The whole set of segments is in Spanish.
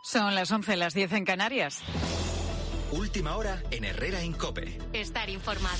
Son las 11, las 10 en Canarias. Última hora en Herrera en COPE. Estar informado.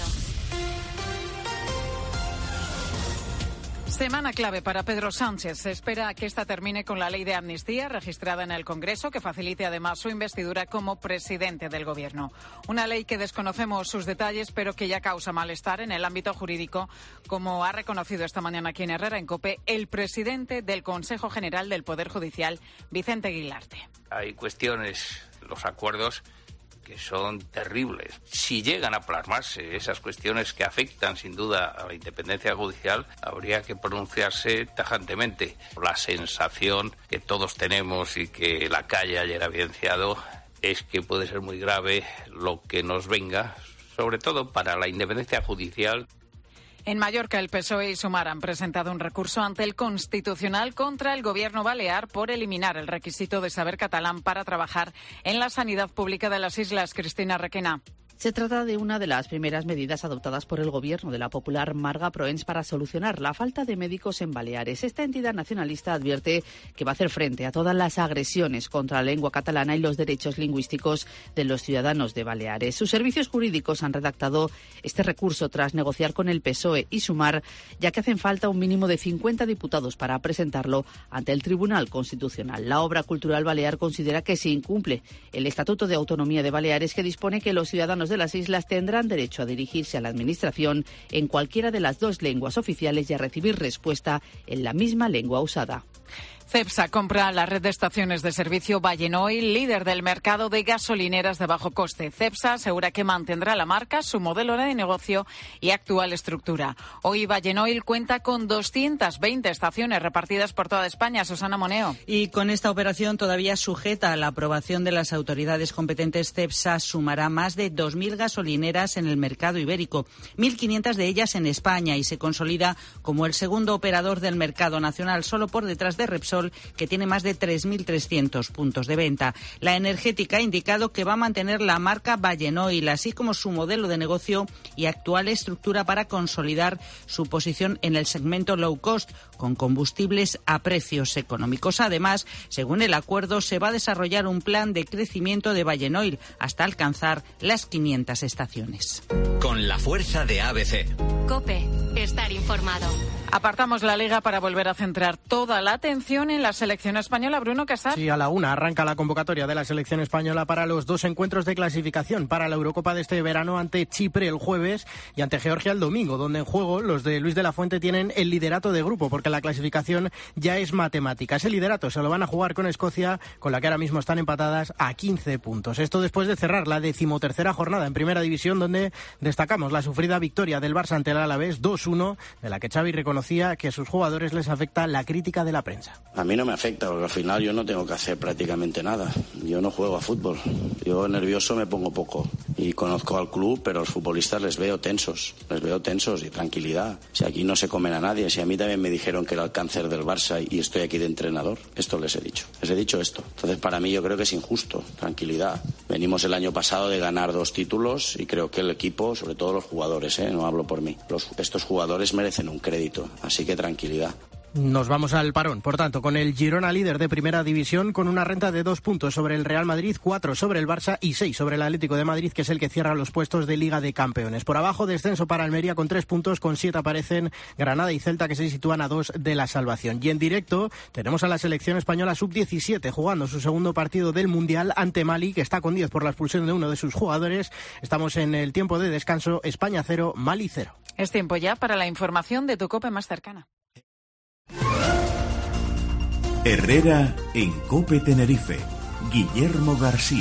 Semana clave para Pedro Sánchez. Se espera que esta termine con la ley de amnistía registrada en el Congreso, que facilite además su investidura como presidente del Gobierno. Una ley que desconocemos sus detalles, pero que ya causa malestar en el ámbito jurídico, como ha reconocido esta mañana aquí en Herrera en COPE el presidente del Consejo General del Poder Judicial, Vicente Guilarte. Hay cuestiones, los acuerdos, que son terribles. Si llegan a plasmarse esas cuestiones que afectan sin duda a la independencia judicial, habría que pronunciarse tajantemente. La sensación que todos tenemos y que la calle ayer ha evidenciado es que puede ser muy grave lo que nos venga, sobre todo para la independencia judicial. En Mallorca, el PSOE y Sumar han presentado un recurso ante el Constitucional contra el Gobierno balear por eliminar el requisito de saber catalán para trabajar en la sanidad pública de las islas. Cristina Requena. Se trata de una de las primeras medidas adoptadas por el Gobierno de la popular Marga Proens para solucionar la falta de médicos en Baleares. Esta entidad nacionalista advierte que va a hacer frente a todas las agresiones contra la lengua catalana y los derechos lingüísticos de los ciudadanos de Baleares. Sus servicios jurídicos han redactado este recurso tras negociar con el PSOE y Sumar, ya que hacen falta un mínimo de 50 diputados para presentarlo ante el Tribunal Constitucional. La obra cultural balear considera que se incumple el Estatuto de Autonomía de Baleares, que dispone que los ciudadanos de las islas tendrán derecho a dirigirse a la Administración en cualquiera de las dos lenguas oficiales y a recibir respuesta en la misma lengua usada. Cepsa compra la red de estaciones de servicio Vallenoil, líder del mercado de gasolineras de bajo coste. Cepsa asegura que mantendrá la marca, su modelo de negocio y actual estructura. Hoy Vallenoil cuenta con 220 estaciones repartidas por toda España. Susana Moneo. Y con esta operación todavía sujeta a la aprobación de las autoridades competentes, Cepsa sumará más de 2.000 gasolineras en el mercado ibérico, 1.500 de ellas en España, y se consolida como el segundo operador del mercado nacional, solo por detrás de Repsol, que tiene más de 3.300 puntos de venta. La energética ha indicado que va a mantener la marca Vallenoil, así como su modelo de negocio y actual estructura para consolidar su posición en el segmento low cost, con combustibles a precios económicos. Además, según el acuerdo, se va a desarrollar un plan de crecimiento de Vallenoil hasta alcanzar las 500 estaciones. Con la fuerza de ABC. COPE. Estar informado. Apartamos la Liga para volver a centrar toda la atención en la selección española. Bruno Casar. Sí, a la 1 arranca la convocatoria de la selección española para los dos encuentros de clasificación para la Eurocopa de este verano, ante Chipre el jueves y ante Georgia el domingo, donde en juego los de Luis de la Fuente tienen el liderato de grupo, porque la clasificación ya es matemática. Ese liderato se lo van a jugar con Escocia, con la que ahora mismo están empatadas a 15 puntos. Esto después de cerrar la 13ª jornada en Primera División, donde destacamos la sufrida victoria del Barça ante el Alavés 2-1, de la que Xavi reconocía que a sus jugadores les afecta la crítica de la prensa. A mí no me afecta, porque al final yo no tengo que hacer prácticamente nada. Yo no juego a fútbol. Yo nervioso me pongo poco. Y conozco al club, pero a los futbolistas les veo tensos y tranquilidad. Si aquí no se comen a nadie, si a mí también me dijeron que era el cáncer del Barça y estoy aquí de entrenador, esto les he dicho. Les he dicho esto. Entonces para mí yo creo que es injusto. Tranquilidad. Venimos el año pasado de ganar 2 títulos y creo que el equipo, sobre todo los jugadores, no hablo por mí, estos jugadores merecen un crédito. Así que tranquilidad. Nos vamos al parón, por tanto, con el Girona líder de Primera División, con una renta de 2 puntos sobre el Real Madrid, 4 sobre el Barça y 6 sobre el Atlético de Madrid, que es el que cierra los puestos de Liga de Campeones. Por abajo, descenso para Almería con 3 puntos, con 7 aparecen Granada y Celta, que se sitúan a 2 de la salvación. Y en directo tenemos a la selección española sub-17 jugando su segundo partido del Mundial ante Mali, que está con 10 por la expulsión de uno de sus jugadores. Estamos en el tiempo de descanso. España 0, Mali 0. Es tiempo ya para la información de tu COPE más cercana. Herrera en COPE Tenerife. Guillermo García.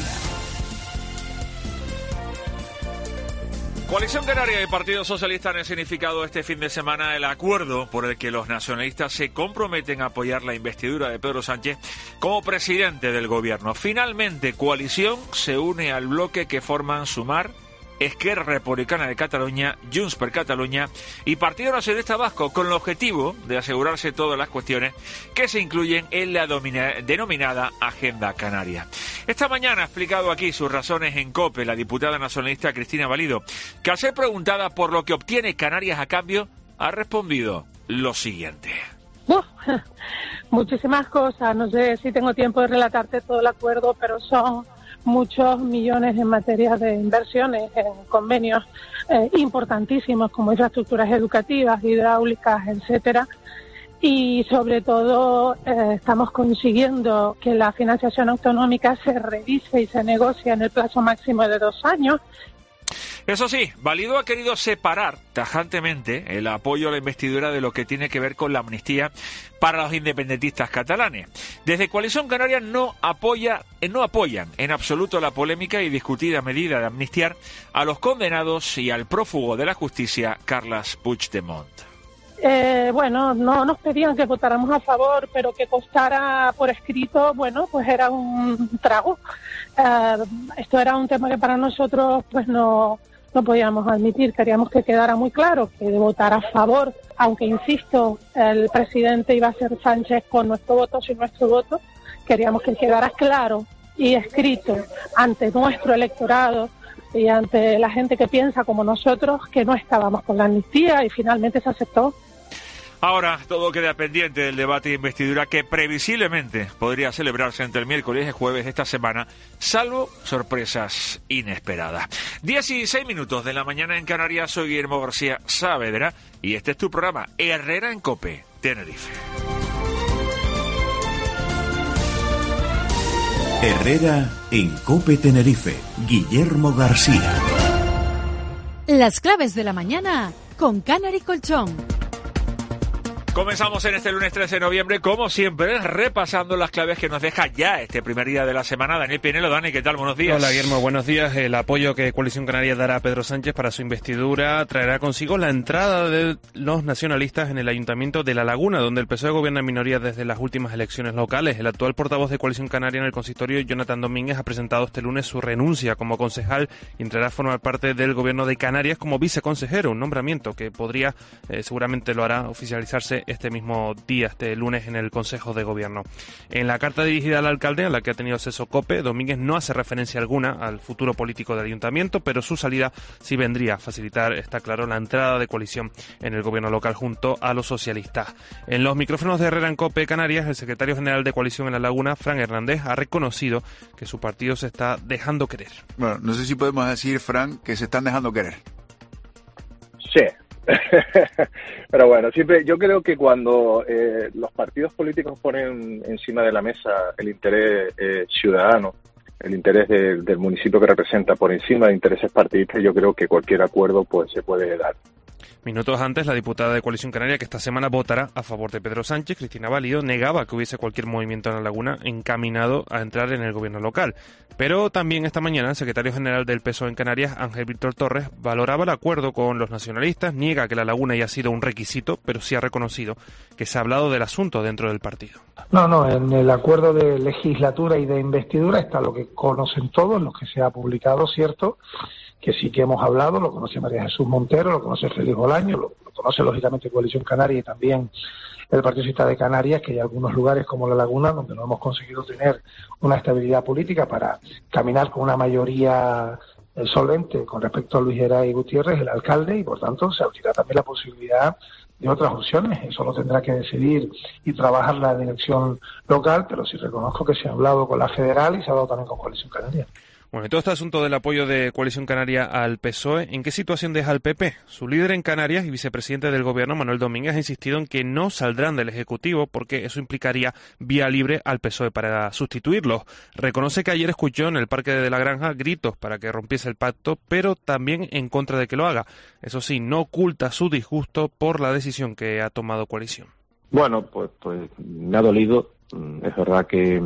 Coalición Canaria y Partido Socialista han significado este fin de semana el acuerdo por el que los nacionalistas se comprometen a apoyar la investidura de Pedro Sánchez como presidente del gobierno. Finalmente, Coalición se une al bloque que forman Sumar, Esquerra Republicana de Cataluña, Junts per Catalunya y Partido Nacionalista Vasco, con el objetivo de asegurarse todas las cuestiones que se incluyen en la denominada Agenda Canaria. Esta mañana ha explicado aquí sus razones en COPE la diputada nacionalista Cristina Valido, que al ser preguntada por lo que obtiene Canarias a cambio, ha respondido lo siguiente. Muchísimas cosas. No sé si tengo tiempo de relatarte todo el acuerdo, pero son muchos millones en materia de inversiones, en convenios importantísimos como infraestructuras educativas, hidráulicas, etcétera. Y sobre todo estamos consiguiendo que la financiación autonómica se revise y se negocie en el plazo máximo de 2 años. Eso sí, Valido ha querido separar tajantemente el apoyo a la investidura de lo que tiene que ver con la amnistía para los independentistas catalanes. Desde Coalición Canaria no apoyan en absoluto la polémica y discutida medida de amnistiar a los condenados y al prófugo de la justicia, Carles Puigdemont. No nos pedían que votáramos a favor, pero que constara por escrito, pues era un trago. Esto era un tema que para nosotros pues no podíamos admitir. Queríamos que quedara muy claro que de votar a favor, aunque insisto, el presidente iba a ser Sánchez con nuestro voto, sin nuestro voto, queríamos que quedara claro y escrito ante nuestro electorado y ante la gente que piensa como nosotros que no estábamos con la amnistía, y finalmente se aceptó. Ahora todo queda pendiente del debate de investidura que previsiblemente podría celebrarse entre el miércoles y el jueves de esta semana, salvo sorpresas inesperadas. 16 minutos de la mañana en Canarias. Soy Guillermo García Saavedra y este es tu programa Herrera en COPE, Tenerife. Herrera en COPE Tenerife, Guillermo García. Las claves de la mañana con Canary Colchón. Comenzamos en este lunes 13 de noviembre, como siempre, repasando las claves que nos deja ya este primer día de la semana. Daniel Pinelo. Dani, ¿qué tal? Buenos días. Hola, Guillermo, buenos días. El apoyo que Coalición Canaria dará a Pedro Sánchez para su investidura traerá consigo la entrada de los nacionalistas en el Ayuntamiento de La Laguna, donde el PSOE gobierna en minoría desde las últimas elecciones locales. El actual portavoz de Coalición Canaria en el consistorio, Jonathan Domínguez, ha presentado este lunes su renuncia como concejal y entrará a formar parte del gobierno de Canarias como viceconsejero, un nombramiento que podría, seguramente lo hará, oficializarse este mismo día, este lunes, en el Consejo de Gobierno. En la carta dirigida al alcalde, a la que ha tenido acceso COPE, Domínguez no hace referencia alguna al futuro político del ayuntamiento, pero su salida sí vendría a facilitar, está claro, la entrada de coalición en el gobierno local junto a los socialistas. En los micrófonos de Herrera en COPE Canarias, el secretario general de Coalición en La Laguna, Fran Hernández, ha reconocido que su partido se está dejando querer. Bueno, no sé si podemos decir, Fran, que se están dejando querer. Sí. Pero bueno, siempre yo creo que cuando los partidos políticos ponen encima de la mesa el interés ciudadano, el interés del municipio que representa por encima de intereses partidistas, yo creo que cualquier acuerdo pues se puede dar. Minutos antes, la diputada de Coalición Canaria, que esta semana votará a favor de Pedro Sánchez, Cristina Valido, negaba que hubiese cualquier movimiento en La Laguna encaminado a entrar en el gobierno local. Pero también esta mañana el secretario general del PSOE en Canarias, Ángel Víctor Torres, valoraba el acuerdo con los nacionalistas, niega que La Laguna haya sido un requisito, pero sí ha reconocido que se ha hablado del asunto dentro del partido. No, en el acuerdo de legislatura y de investidura está lo que conocen todos, lo que se ha publicado, ¿cierto?, que sí que hemos hablado, lo conoce María Jesús Montero, lo conoce Félix Bolaño, lo conoce lógicamente Coalición Canaria y también el Partido Socialista de Canarias, que hay algunos lugares como La Laguna donde no hemos conseguido tener una estabilidad política para caminar con una mayoría solvente con respecto a Luis Geray Gutiérrez, el alcalde, y por tanto se abrirá también la posibilidad de otras opciones. Eso lo tendrá que decidir y trabajar la dirección local, pero sí reconozco que se ha hablado con la federal y se ha hablado también con Coalición Canaria. Bueno, y todo este asunto del apoyo de Coalición Canaria al PSOE, ¿en qué situación deja al PP? Su líder en Canarias y vicepresidente del gobierno, Manuel Domínguez, ha insistido en que no saldrán del Ejecutivo porque eso implicaría vía libre al PSOE para sustituirlos. Reconoce que ayer escuchó en el Parque de la Granja gritos para que rompiese el pacto, pero también en contra de que lo haga. Eso sí, no oculta su disgusto por la decisión que ha tomado Coalición. Bueno, pues me ha dolido. Es verdad que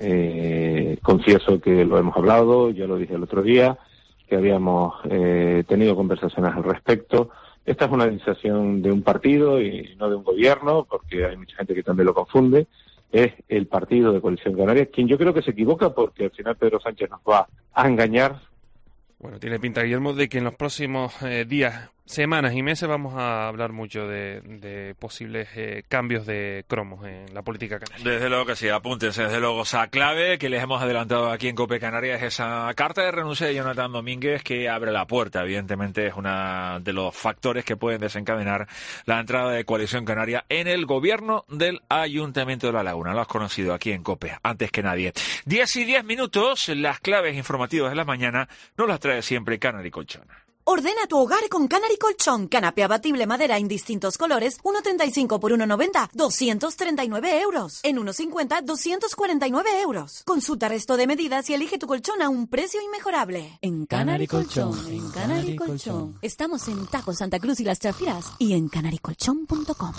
confieso que lo hemos hablado, ya lo dije el otro día, que habíamos tenido conversaciones al respecto. Esta es una decisión de un partido y no de un gobierno, porque hay mucha gente que también lo confunde. Es el partido de Coalición Canaria quien yo creo que se equivoca, porque al final Pedro Sánchez nos va a engañar. Bueno, tiene pinta, Guillermo, de que en los próximos días semanas y meses vamos a hablar mucho de posibles cambios de cromos en la política canaria. Desde luego que sí, apúntense, desde luego. Esa clave que les hemos adelantado aquí en COPE Canarias es esa carta de renuncia de Jonathan Domínguez que abre la puerta. Evidentemente es uno de los factores que pueden desencadenar la entrada de Coalición Canaria en el gobierno del Ayuntamiento de La Laguna. Lo has conocido aquí en COPE, antes que nadie. 10:10, las claves informativas de la mañana nos las trae siempre Canary Colchón. Ordena tu hogar con Canary Colchón. Canapé abatible madera en distintos colores, 1,35 por 1,90, 239 euros. En 1,50, 249 euros. Consulta resto de medidas y elige tu colchón a un precio inmejorable. En Canary Colchón, en Canary Colchón. Estamos en Tajo, Santa Cruz y Las Chafiras y en canarycolchón.com.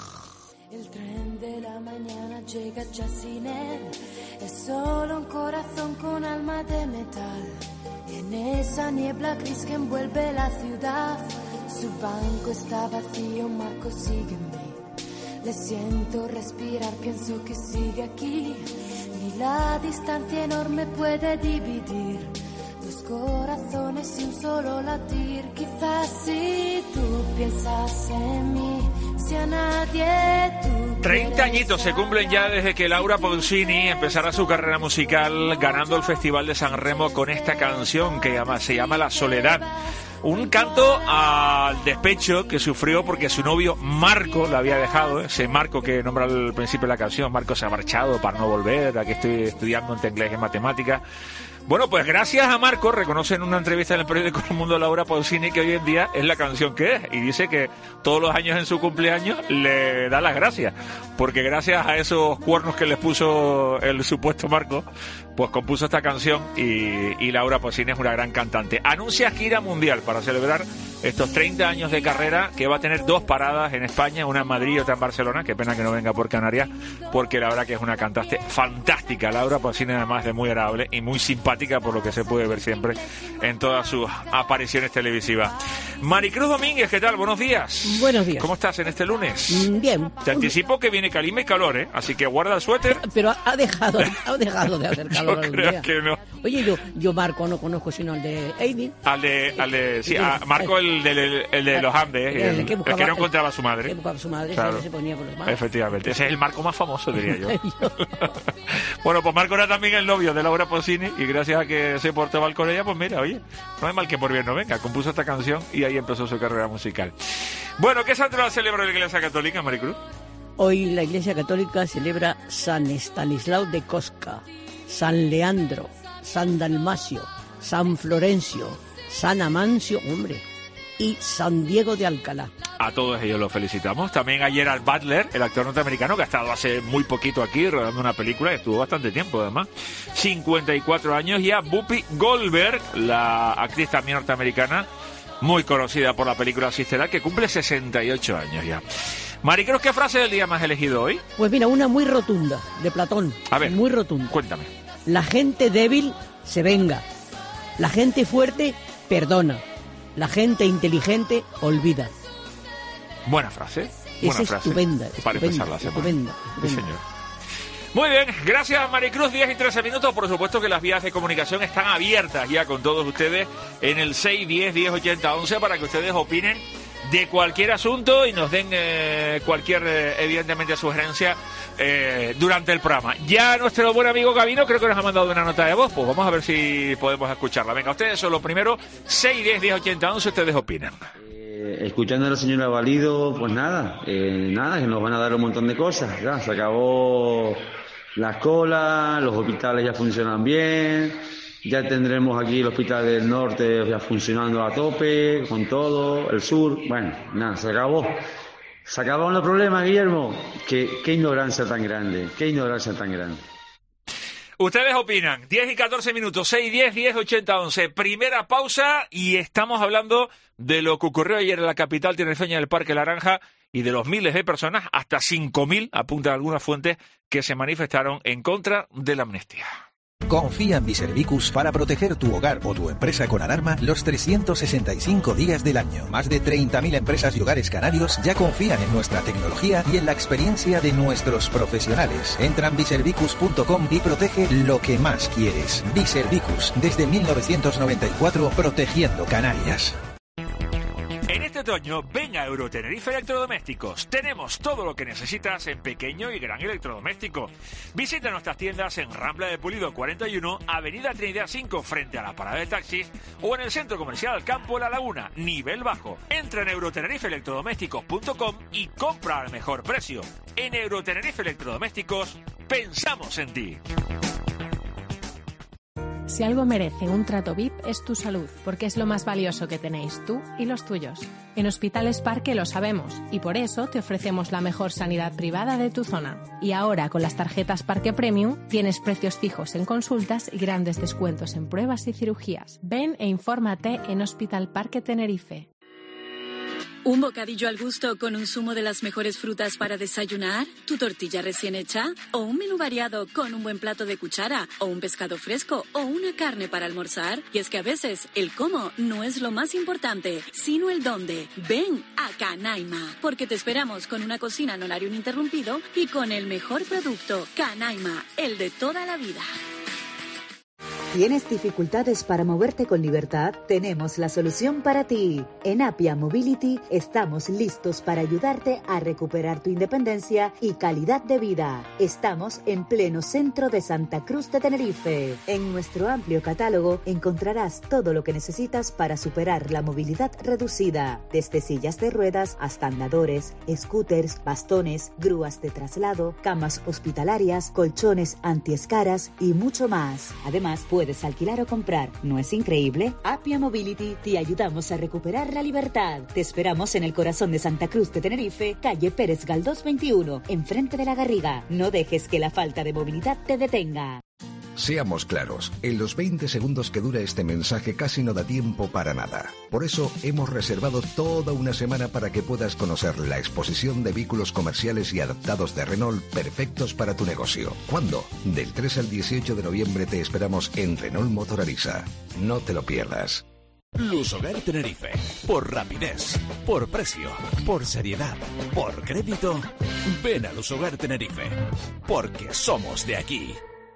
El tren de la mañana llega ya sin él. Es solo un corazón con alma de metal. En esa niebla gris que envuelve la ciudad, su banco está vacío, Marco sigue en mí. Le siento respirar, pienso que sigue aquí. Ni la distancia enorme puede dividir dos corazones y un solo latir. Quizás si tú piensas en mí, si a nadie tú 30 añitos se cumplen ya desde que Laura Pausini empezara su carrera musical ganando el Festival de San Remo con esta canción que se llama La Soledad. Un canto al despecho que sufrió porque su novio Marco la había dejado, ese Marco que nombra al principio de la canción. Marco se ha marchado para no volver, aquí estoy estudiando entre inglés y matemáticas. Bueno, pues gracias a Marco, reconoce en una entrevista en el periódico El Mundo Laura Pausini que hoy en día es la canción que es, y dice que todos los años en su cumpleaños le da las gracias, porque gracias a esos cuernos que les puso el supuesto Marco, pues compuso esta canción y Laura Pausini es una gran cantante. Anuncia gira mundial para celebrar estos 30 años de carrera, que va a tener 2 paradas en España, una en Madrid y otra en Barcelona. Qué pena que no venga por Canarias, porque la verdad que es una cantante fantástica. Laura Pausini, además de muy agradable y muy simpática, por lo que se puede ver siempre en todas sus apariciones televisivas. Maricruz Domínguez, ¿qué tal? Buenos días. Buenos días. ¿Cómo estás en este lunes? Bien. Te anticipo que viene calima y calor, ¿eh? Así que guarda el suéter. Pero ha dejado de hacer calor. Yo creo que no. Oye, yo Marco no conozco sino el de Eidin. Sí, a Marco el de los Andes, el que no encontraba a su madre. Que buscaba a su madre, claro. Se ponía por los manos. Efectivamente, ese es el Marco más famoso, diría yo. Bueno, pues Marco era también el novio de Laura Pausini, y gracias a que se portó mal con ella, pues mira, oye, no hay mal que por bien no venga. Compuso esta canción y ahí empezó su carrera musical. Bueno, ¿qué santo celebra la Iglesia Católica, Maricruz? Hoy la Iglesia Católica celebra San Estanislao de Kostka, San Leandro, San Dalmacio, San Florencio, San Amancio, hombre, y San Diego de Alcalá. A todos ellos los felicitamos. También a Gerard Butler, el actor norteamericano que ha estado hace muy poquito aquí rodando una película, estuvo bastante tiempo además, 54 años, y a Whoopi Goldberg, la actriz también norteamericana, muy conocida por la película Sister Act, que cumple 68 años ya. Maricruz, ¿qué frase del día más elegido hoy? Pues mira, una muy rotunda, de Platón. A ver, muy rotunda. Cuéntame. La gente débil se venga. La gente fuerte perdona. La gente inteligente olvida. Buena frase. Buena frase. Estupenda. Para empezar la semana. Estupenda. Sí, señor. Muy bien, gracias Maricruz. 10:13. Por supuesto que las vías de comunicación están abiertas ya con todos ustedes en el 610-1080-11 para que ustedes opinen de cualquier asunto y nos den cualquier, evidentemente, sugerencia durante el programa. Ya nuestro buen amigo Gabino creo que nos ha mandado una nota de voz, pues vamos a ver si podemos escucharla. Venga, ustedes son los primeros, 610-1080-11, ustedes opinan. Escuchando a la señora Valido, pues nada, que nos van a dar un montón de cosas. Ya, se acabó las colas, los hospitales ya funcionan bien, ya tendremos aquí el hospital del norte ya funcionando a tope, con todo, el sur, bueno, nada, se acabó. Se acabaron los problemas, Guillermo. Qué ignorancia tan grande, qué ignorancia tan grande. Ustedes opinan, 10:14, 610-1080-11. Primera pausa y estamos hablando de lo que ocurrió ayer en la capital tinerfeña del Parque Laranja y de los miles de personas, hasta 5.000, apuntan algunas fuentes, que se manifestaron en contra de la amnistía. Confía en Biservicus para proteger tu hogar o tu empresa con alarma los 365 días del año. Más de 30.000 empresas y hogares canarios ya confían en nuestra tecnología y en la experiencia de nuestros profesionales. Entra en biservicus.com y protege lo que más quieres. Biservicus, desde 1994, protegiendo Canarias. En este otoño, ven a Eurotenerife Electrodomésticos. Tenemos todo lo que necesitas en pequeño y gran electrodoméstico. Visita nuestras tiendas en Rambla de Pulido 41, Avenida Trinidad 5, frente a la parada de taxis, o en el Centro Comercial Campo La Laguna, nivel bajo. Entra en eurotenerifelectrodomésticos.com y compra al mejor precio. En Eurotenerife Electrodomésticos, pensamos en ti. Si algo merece un trato VIP es tu salud, porque es lo más valioso que tenéis tú y los tuyos. En Hospitales Parque lo sabemos y por eso te ofrecemos la mejor sanidad privada de tu zona. Y ahora con las tarjetas Parque Premium tienes precios fijos en consultas y grandes descuentos en pruebas y cirugías. Ven e infórmate en Hospital Parque Tenerife. ¿Un bocadillo al gusto con un zumo de las mejores frutas para desayunar? ¿Tu tortilla recién hecha? ¿O un menú variado con un buen plato de cuchara? ¿O un pescado fresco? ¿O una carne para almorzar? Y es que a veces el cómo no es lo más importante, sino el dónde. Ven a Canaima, porque te esperamos con una cocina en horario ininterrumpido y con el mejor producto. Canaima, el de toda la vida. ¿Tienes dificultades para moverte con libertad? Tenemos la solución para ti. En Apia Mobility estamos listos para ayudarte a recuperar tu independencia y calidad de vida. Estamos en pleno centro de Santa Cruz de Tenerife. En nuestro amplio catálogo encontrarás todo lo que necesitas para superar la movilidad reducida, desde sillas de ruedas hasta andadores, scooters, bastones, grúas de traslado, camas hospitalarias, colchones antiescaras y mucho más. Además, puedes alquilar o comprar. ¿No es increíble? Apia Mobility te ayudamos a recuperar la libertad. Te esperamos en el corazón de Santa Cruz de Tenerife, calle Pérez Galdós 21, enfrente de la Garriga. No dejes que la falta de movilidad te detenga. Seamos claros, en los 20 segundos que dura este mensaje casi no da tiempo para nada. Por eso hemos reservado toda una semana para que puedas conocer la exposición de vehículos comerciales y adaptados de Renault perfectos para tu negocio. ¿Cuándo? Del 3 al 18 de noviembre te esperamos en Renault Motor Arisa. No te lo pierdas. Lusogar Tenerife. Por rapidez, por precio, por seriedad, por crédito. Ven a Lusogar Tenerife. Porque somos de aquí.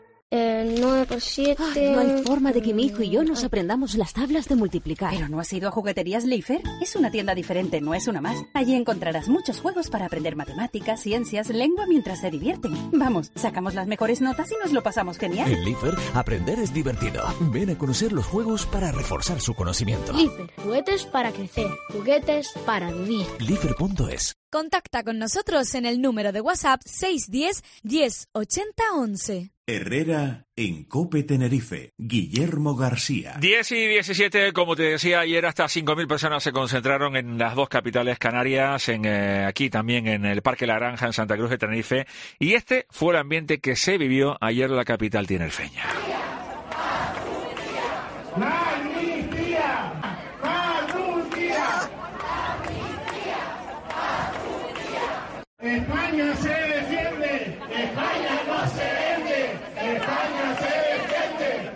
9 por 7... No hay forma de que mi hijo y yo nos aprendamos las tablas de multiplicar. ¿Pero no has ido a Jugueterías Leifer? Es una tienda diferente, no es una más. Allí encontrarás muchos juegos para aprender matemáticas, ciencias, lengua mientras se divierten. Vamos, sacamos las mejores notas y nos lo pasamos genial. En Leifer, aprender es divertido. Ven a conocer los juegos para reforzar su conocimiento. Leifer, juguetes para crecer, juguetes para vivir. Leifer.es. Contacta con nosotros en el número de WhatsApp 610 10 80 11. Herrera en COPE Tenerife. Guillermo García. 10 y 17, como te decía ayer, hasta 5.000 personas se concentraron en las dos capitales canarias, aquí también en el Parque La Granja, en Santa Cruz de Tenerife. Y este fue el ambiente que se vivió ayer en la capital tinerfeña. España se defiende, España no se vende, España se defiende.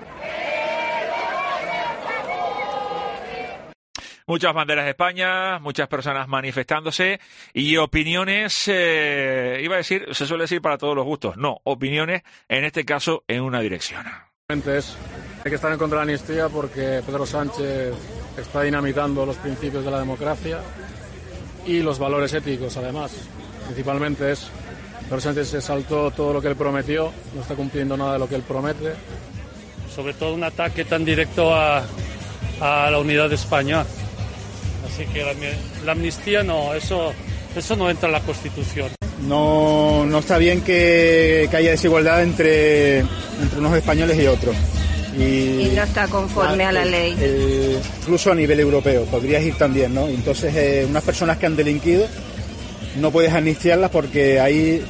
Muchas banderas de España, muchas personas manifestándose y opiniones, iba a decir, se suele decir para todos los gustos, no, opiniones, en este caso, en una dirección. Hay que estar en contra de la amnistía porque Pedro Sánchez está dinamitando los principios de la democracia y los valores éticos, además. Principalmente Pedro Sánchez se saltó todo lo que él prometió, no está cumpliendo nada de lo que él promete. Sobre todo un ataque tan directo a la unidad de España. Así que la amnistía no, eso no entra en la Constitución. No está bien que haya desigualdad entre unos españoles y otros. Y no está conforme a la ley. Incluso a nivel europeo, podrías ir también, ¿no? Entonces, unas personas que han delinquido no puedes amnistiarlas porque ahí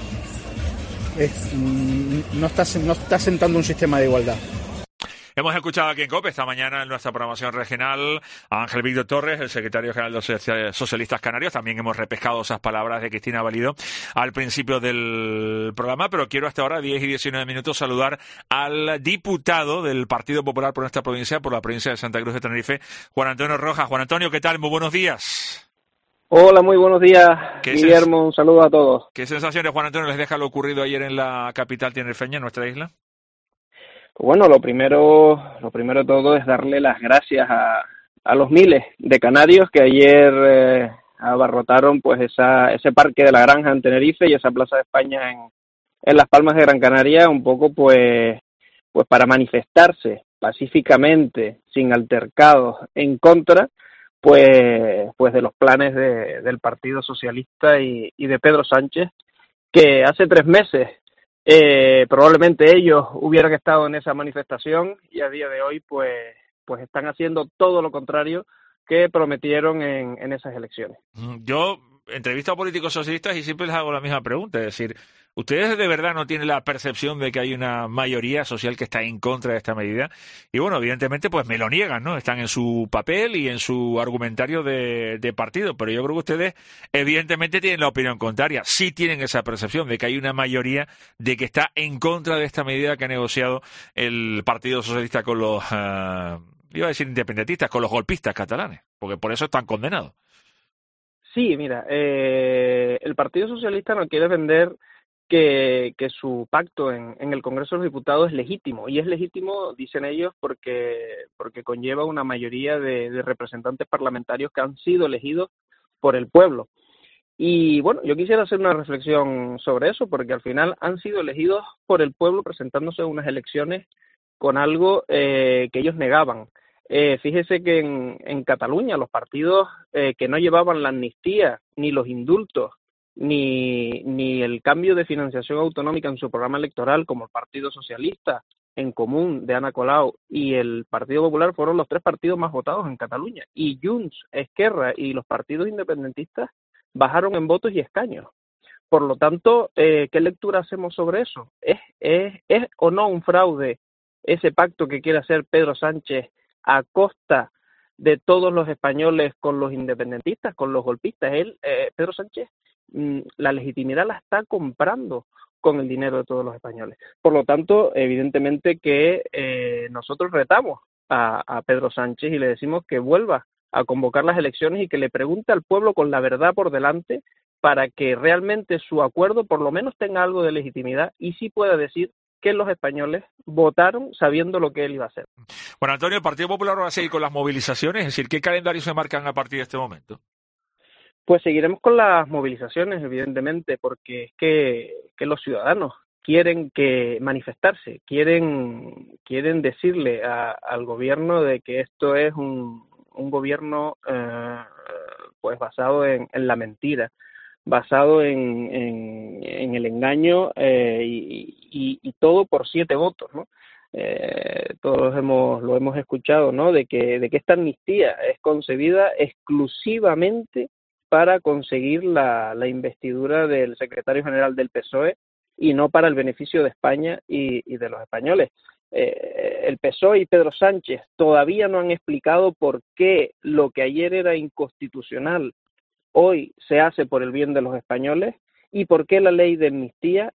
no está sentando un sistema de igualdad. Hemos escuchado aquí en COPE esta mañana en nuestra programación regional a Ángel Víctor Torres, el secretario general de los socialistas canarios. También hemos repescado esas palabras de Cristina Valido al principio del programa, pero quiero hasta ahora, 10 y 19 minutos, saludar al diputado del Partido Popular por nuestra provincia, por la provincia de Santa Cruz de Tenerife, Juan Antonio Rojas. Juan Antonio, ¿qué tal? Muy buenos días. Hola, muy buenos días, Guillermo, un saludo a todos. ¿Qué sensaciones, Juan Antonio, les deja lo ocurrido ayer en la capital tinerfeña, en nuestra isla? Bueno, lo primero de todo es darle las gracias a los miles de canarios que ayer abarrotaron pues ese parque de la Granja en Tenerife y esa Plaza de España en Las Palmas de Gran Canaria, un poco pues para manifestarse pacíficamente, sin altercados, en contra pues de los planes del Partido Socialista y de Pedro Sánchez, que hace 3 meses probablemente ellos hubieran estado en esa manifestación y a día de hoy pues están haciendo todo lo contrario que prometieron en esas elecciones. Yo entrevisto a políticos socialistas y siempre les hago la misma pregunta, es decir, ¿ustedes de verdad no tienen la percepción de que hay una mayoría social que está en contra de esta medida? Y bueno, evidentemente pues me lo niegan, ¿no? Están en su papel y en su argumentario de partido, pero yo creo que ustedes evidentemente tienen la opinión contraria, sí tienen esa percepción de que hay una mayoría de que está en contra de esta medida que ha negociado el Partido Socialista con los, iba a decir independentistas, con los golpistas catalanes, porque por eso están condenados. Sí, mira, el Partido Socialista no quiere vender que su pacto en el Congreso de los Diputados es legítimo, y es legítimo, dicen ellos, porque conlleva una mayoría de representantes parlamentarios que han sido elegidos por el pueblo. Y bueno, yo quisiera hacer una reflexión sobre eso, porque al final han sido elegidos por el pueblo presentándose a unas elecciones con algo que ellos negaban. Fíjese que en Cataluña los partidos que no llevaban la amnistía, ni los indultos, ni el cambio de financiación autonómica en su programa electoral, como el Partido Socialista, En Común de Ana Colau y el Partido Popular, fueron los 3 partidos más votados en Cataluña. Y Junts, Esquerra y los partidos independentistas bajaron en votos y escaños. Por lo tanto, ¿qué lectura hacemos sobre eso? ¿Es o no un fraude ese pacto que quiere hacer Pedro Sánchez a costa de todos los españoles con los independentistas, con los golpistas? Pedro Sánchez, la legitimidad la está comprando con el dinero de todos los españoles. Por lo tanto, evidentemente que nosotros retamos a Pedro Sánchez y le decimos que vuelva a convocar las elecciones y que le pregunte al pueblo con la verdad por delante para que realmente su acuerdo por lo menos tenga algo de legitimidad y sí pueda decir que los españoles votaron sabiendo lo que él iba a hacer. Bueno, Antonio, ¿el Partido Popular va a seguir con las movilizaciones? Es decir, ¿qué calendario se marcan a partir de este momento? Pues seguiremos con las movilizaciones, evidentemente, porque es que los ciudadanos quieren manifestarse, quieren decirle al gobierno de que esto es un gobierno pues basado en la mentira, basado en el engaño y todo por 7 votos, ¿no? Todos lo hemos escuchado, ¿no? De que esta amnistía es concebida exclusivamente para conseguir la investidura del secretario general del PSOE y no para el beneficio de España y de los españoles. El PSOE y Pedro Sánchez todavía no han explicado por qué lo que ayer era inconstitucional hoy se hace por el bien de los españoles y por qué la ley de amnistía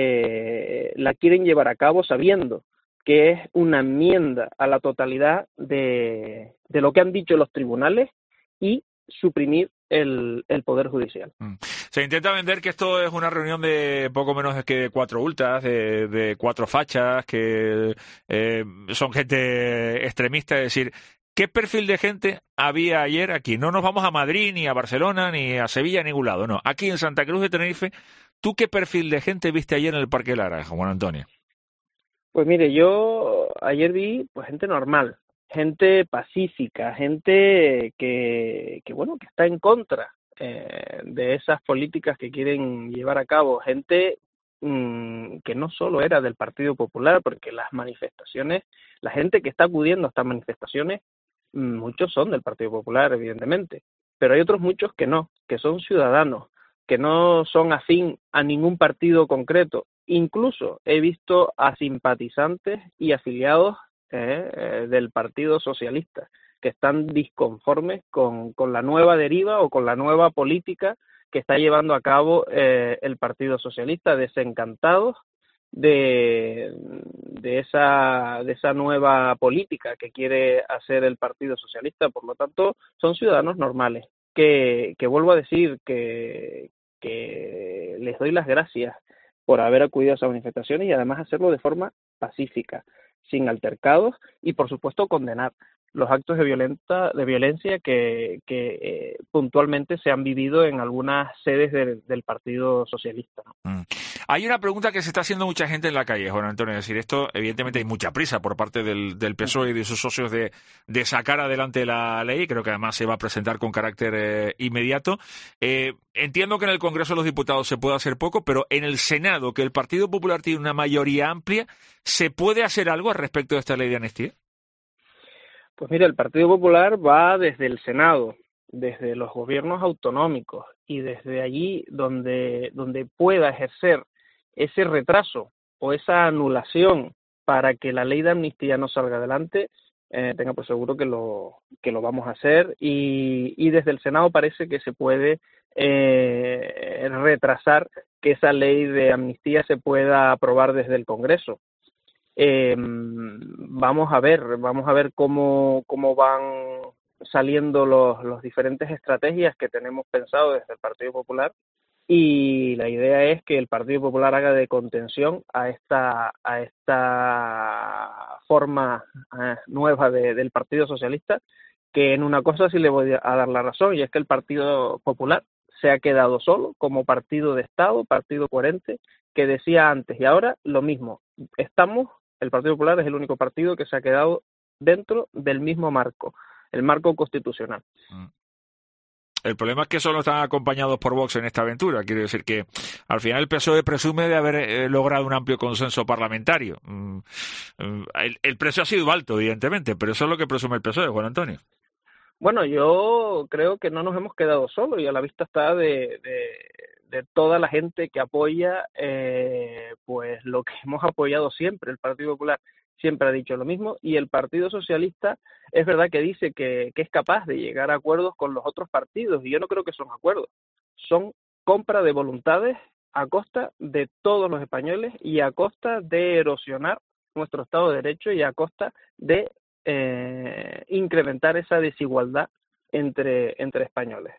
la quieren llevar a cabo sabiendo que es una enmienda a la totalidad de lo que han dicho los tribunales y suprimir el Poder Judicial. Se intenta vender que esto es una reunión de poco menos que 4 ultras, de 4 fachas, que son gente extremista, es decir, ¿qué perfil de gente había ayer aquí? No nos vamos a Madrid, ni a Barcelona, ni a Sevilla, ni a ningún lado, no. Aquí en Santa Cruz de Tenerife, ¿tú qué perfil de gente viste ayer en el Parque de la Granja, Juan Antonio? Pues mire, yo ayer vi pues gente normal, gente pacífica, gente que está en contra de esas políticas que quieren llevar a cabo, gente que no solo era del Partido Popular, porque las manifestaciones, la gente que está acudiendo a estas manifestaciones, muchos son del Partido Popular, evidentemente, pero hay otros muchos que no, que son ciudadanos, que no son afín a ningún partido concreto. Incluso he visto a simpatizantes y afiliados del Partido Socialista que están disconformes con la nueva deriva o con la nueva política que está llevando a cabo el Partido Socialista, desencantados de esa nueva política que quiere hacer el Partido Socialista. Por lo tanto, son ciudadanos normales que vuelvo a decir que les doy las gracias por haber acudido a esas manifestaciones y además hacerlo de forma pacífica, sin altercados y, por supuesto, condenar los actos de violencia que puntualmente se han vivido en algunas sedes del Partido Socialista, ¿no? Hay una pregunta que se está haciendo mucha gente en la calle, Juan Antonio. Es decir, esto evidentemente hay mucha prisa por parte del PSOE y de sus socios de sacar adelante la ley. Creo que además se va a presentar con carácter inmediato. Entiendo que en el Congreso de los Diputados se puede hacer poco, pero en el Senado, que el Partido Popular tiene una mayoría amplia, ¿se puede hacer algo al respecto de esta ley de amnistía? Pues mira, el Partido Popular va desde el Senado, desde los gobiernos autonómicos y desde allí donde pueda ejercer ese retraso o esa anulación para que la ley de amnistía no salga adelante, tenga por seguro que lo vamos a hacer, y desde el Senado parece que se puede retrasar que esa ley de amnistía se pueda aprobar desde el Congreso. Vamos a ver cómo van saliendo los diferentes estrategias que tenemos pensado desde el Partido Popular, y la idea es que el Partido Popular haga de contención a esta forma nueva del Partido Socialista, que en una cosa sí le voy a dar la razón, y es que el Partido Popular se ha quedado solo como partido de Estado, partido coherente, que decía antes, y ahora lo mismo. El Partido Popular es el único partido que se ha quedado dentro del mismo marco, el marco constitucional. El problema es que solo están acompañados por Vox en esta aventura. Quiero decir que al final el PSOE presume de haber logrado un amplio consenso parlamentario. El precio ha sido alto, evidentemente, pero eso es lo que presume el PSOE, Juan Antonio. Bueno, yo creo que no nos hemos quedado solos, y a la vista está de toda la gente que apoya pues lo que hemos apoyado siempre. El Partido Popular siempre ha dicho lo mismo, y el Partido Socialista es verdad que dice que es capaz de llegar a acuerdos con los otros partidos, y yo no creo que son acuerdos, son compra de voluntades a costa de todos los españoles y a costa de erosionar nuestro Estado de Derecho y a costa de incrementar esa desigualdad entre españoles.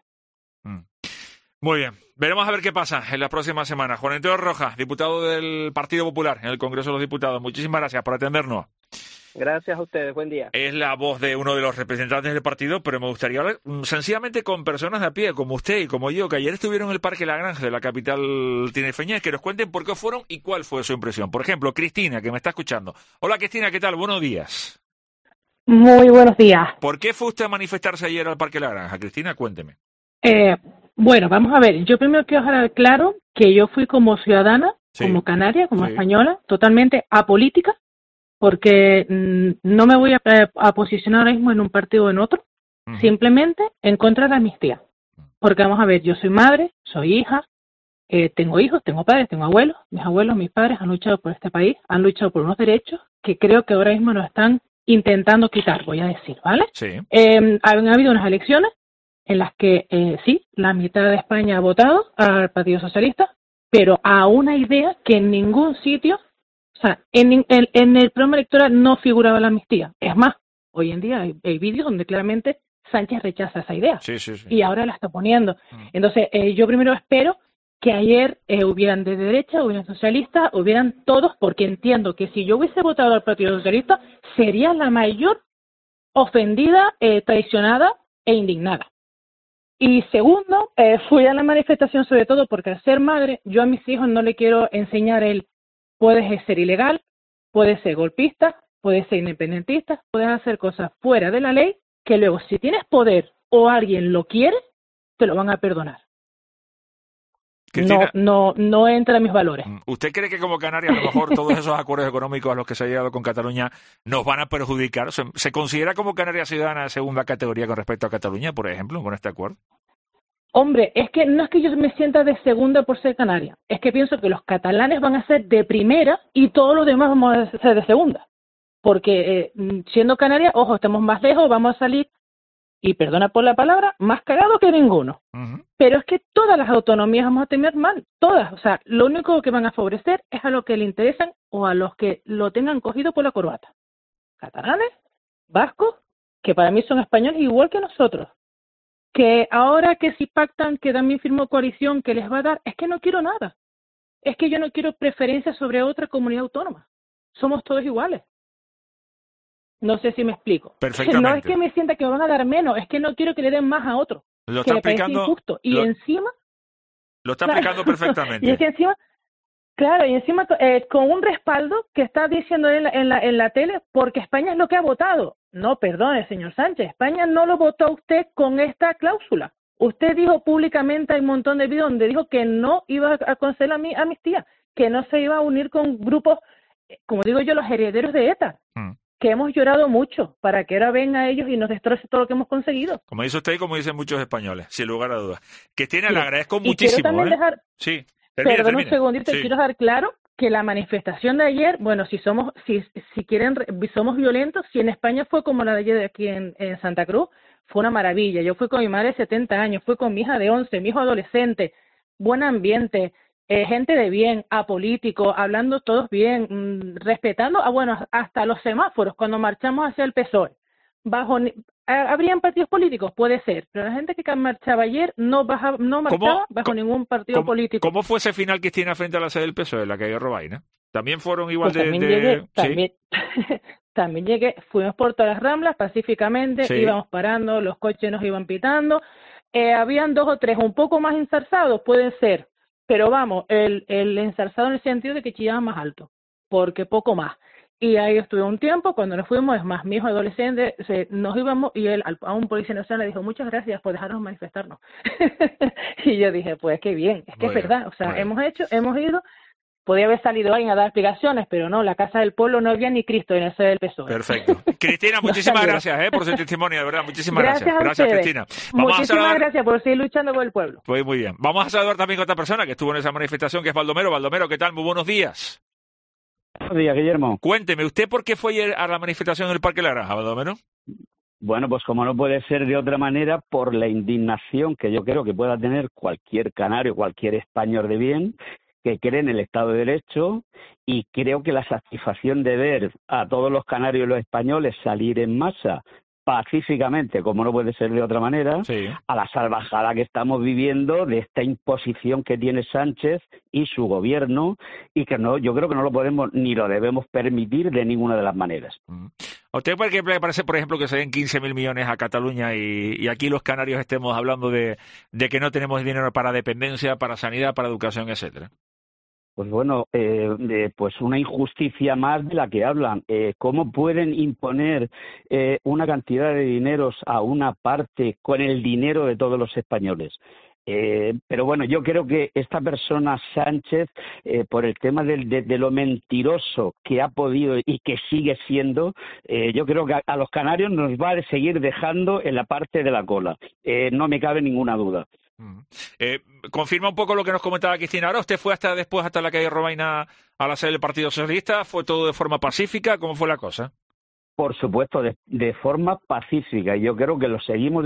Muy bien, veremos a ver qué pasa en las próximas semanas. Juan Antonio Rojas, diputado del Partido Popular en el Congreso de los Diputados, muchísimas gracias por atendernos. Gracias a ustedes, buen día. Es la voz de uno de los representantes del partido, pero me gustaría hablar sencillamente con personas de a pie, como usted y como yo, que ayer estuvieron en el Parque La Granja de la capital tinerfeña, que nos cuenten por qué fueron y cuál fue su impresión. Por ejemplo, Cristina, que me está escuchando. Hola, Cristina, ¿qué tal? Buenos días. Muy buenos días. ¿Por qué fue usted a manifestarse ayer al Parque La Granja? Cristina, cuénteme. Bueno, vamos a ver. Yo primero quiero dejar claro que yo fui como ciudadana, sí, como canaria, como española, totalmente apolítica, porque no me voy a posicionar ahora mismo en un partido o en otro, simplemente en contra de la amnistía. Porque vamos a ver, yo soy madre, soy hija, tengo hijos, tengo padres, tengo abuelos. Mis abuelos, mis padres han luchado por este país, han luchado por unos derechos que creo que ahora mismo nos están intentando quitar, voy a decir, ¿vale? Sí. Han habido unas elecciones en las que sí, la mitad de España ha votado al Partido Socialista, pero a una idea que en ningún sitio, o sea, en el programa electoral no figuraba la amnistía. Es más, hoy en día hay vídeos donde claramente Sánchez rechaza esa idea, sí. Y ahora la está poniendo. Entonces, yo primero espero que ayer hubieran de derecha, hubieran socialistas, hubieran todos, porque entiendo que si yo hubiese votado al Partido Socialista, sería la mayor ofendida, traicionada e indignada. Y segundo, fui a la manifestación sobre todo porque al ser madre, yo a mis hijos no le quiero enseñar puedes ser ilegal, puedes ser golpista, puedes ser independentista, puedes hacer cosas fuera de la ley, que luego si tienes poder o alguien lo quiere, te lo van a perdonar. Cristina, no entra en mis valores. ¿Usted cree que como Canarias a lo mejor todos esos acuerdos económicos a los que se ha llegado con Cataluña nos van a perjudicar? ¿Se considera como Canarias ciudadana de segunda categoría con respecto a Cataluña, por ejemplo, con este acuerdo? Hombre, es que no es que yo me sienta de segunda por ser canaria, es que pienso que los catalanes van a ser de primera y todos los demás vamos a ser de segunda. Porque siendo canaria, ojo, estamos más lejos, vamos a salir, y perdona por la palabra, más cagados que ninguno. Pero es que todas las autonomías vamos a tener mal, todas. O sea, lo único que van a favorecer es a los que le interesan o a los que lo tengan cogido por la corbata. Catalanes, vascos, que para mí son españoles igual que nosotros. Que ahora que si pactan, que también firmó coalición, que les va a dar, es que no quiero nada. Es que yo no quiero preferencia sobre otra comunidad autónoma. Somos todos iguales. No sé si me explico. Perfectamente. No es que me sienta que me van a dar menos, es que no quiero que le den más a otro. Lo está explicando. Injusto. Y encima. Lo está explicando perfectamente. Y es que encima. Claro, y encima con un respaldo que está diciendo en la tele, porque España es lo que ha votado. No, perdone, señor Sánchez, España no lo votó a usted con esta cláusula. Usted dijo públicamente, hay un montón de videos donde dijo que no iba a conceder amnistía, que no se iba a unir con grupos, como digo yo, los herederos de ETA, que hemos llorado mucho para que ahora venga a ellos y nos destroce todo lo que hemos conseguido. Como dice usted y como dicen muchos españoles, sin lugar a dudas. Cristina, le agradezco y muchísimo. Quiero también dejar... Sí. Perdón un segundito, quiero dejar claro que la manifestación de ayer, bueno, si quieren, somos violentos, si en España fue como la de ayer aquí en Santa Cruz, fue una maravilla. Yo fui con mi madre de 70 años, fui con mi hija de 11, mi hijo adolescente, buen ambiente, gente de bien, apolítico, hablando todos bien, respetando, hasta los semáforos, cuando marchamos hacia el PSOE. ¿Habrían partidos políticos? Puede ser, pero la gente que marchaba ayer no marchaba bajo ningún partido político. ¿Cómo fue ese final, Cristina, frente a la sede del PSOE, la calle Robaina? ¿También fueron igual También llegué, fuimos por todas las Ramblas pacíficamente, íbamos parando, los coches nos iban pitando, habían 2 o 3 un poco más enzarzados, pueden ser, pero vamos, el enzarzado en el sentido de que chillaban más alto, porque poco más. Y ahí estuve un tiempo, cuando nos fuimos, es más, mi hijo adolescente, nos íbamos y él a un policía nacional le dijo, muchas gracias por dejarnos manifestarnos. Y yo dije, pues qué bien, es que es verdad, o sea, hemos ido, podía haber salido alguien a dar explicaciones, pero no, la Casa del Pueblo no había ni Cristo en el sede del PSOE. Perfecto. Cristina, muchísimas gracias por su testimonio, de verdad, muchísimas gracias. Gracias, Cristina. Muchísimas gracias por seguir luchando por el pueblo. Pues muy bien. Vamos a saludar también con otra persona que estuvo en esa manifestación, que es Baldomero. Baldomero, ¿qué tal? Muy buenos días. Buenos días, Guillermo. Cuénteme, ¿usted por qué fue ayer a la manifestación del Parque La Granja, Baldomero? Bueno, pues como no puede ser de otra manera, por la indignación que yo creo que pueda tener cualquier canario, cualquier español de bien, que cree en el Estado de Derecho, y creo que la satisfacción de ver a todos los canarios y los españoles salir en masa pacíficamente, como no puede ser de otra manera, a la salvajada que estamos viviendo de esta imposición que tiene Sánchez y su gobierno, y que no, yo creo que no lo podemos ni lo debemos permitir de ninguna de las maneras. ¿A usted por qué le parece, por ejemplo, que se den 15.000 millones a Cataluña y aquí los canarios estemos hablando de que no tenemos dinero para dependencia, para sanidad, para educación, etcétera? Pues bueno, pues una injusticia más de la que hablan. ¿Cómo pueden imponer una cantidad de dineros a una parte con el dinero de todos los españoles? Pero bueno, yo creo que esta persona Sánchez, por el tema de lo mentiroso que ha podido y que sigue siendo, yo creo que a los canarios nos va a seguir dejando en la parte de la cola. No me cabe ninguna duda. Confirma un poco lo que nos comentaba Cristina. Ahora usted fue hasta la calle Robaina a la sede del Partido Socialista. ¿Fue todo de forma pacífica? ¿Cómo fue la cosa? Por supuesto, de forma pacífica. Yo creo que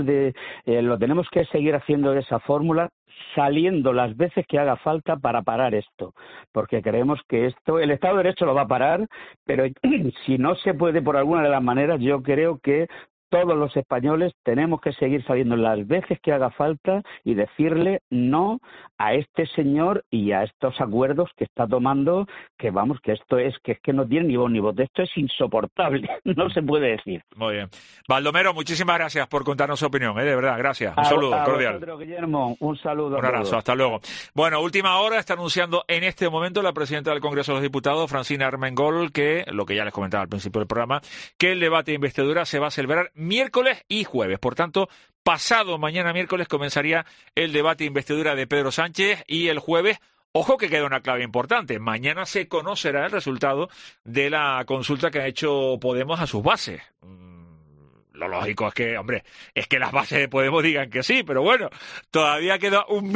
lo tenemos que seguir haciendo de esa fórmula, saliendo las veces que haga falta para parar esto, porque creemos que el Estado de Derecho lo va a parar, pero si no se puede por alguna de las maneras, yo creo que todos los españoles tenemos que seguir saliendo las veces que haga falta y decirle no a este señor y a estos acuerdos que está tomando, que vamos, que esto es que no tiene ni voz ni voto. Esto es insoportable, no se puede decir. Muy bien. Baldomero, muchísimas gracias por contarnos su opinión, de verdad, gracias. Un saludo cordial. Vosotros, Guillermo, un saludo. Un abrazo, hasta luego. Bueno, última hora, está anunciando en este momento la presidenta del Congreso de los Diputados, Francina Armengol, que, lo que ya les comentaba al principio del programa, que el debate de investidura se va a celebrar miércoles y jueves. Por tanto, pasado mañana miércoles comenzaría el debate de investidura de Pedro Sánchez y el jueves, ojo que queda una clave importante, mañana se conocerá el resultado de la consulta que ha hecho Podemos a sus bases. Lo lógico es que, hombre, es que las bases de Podemos digan que sí, pero bueno, todavía queda un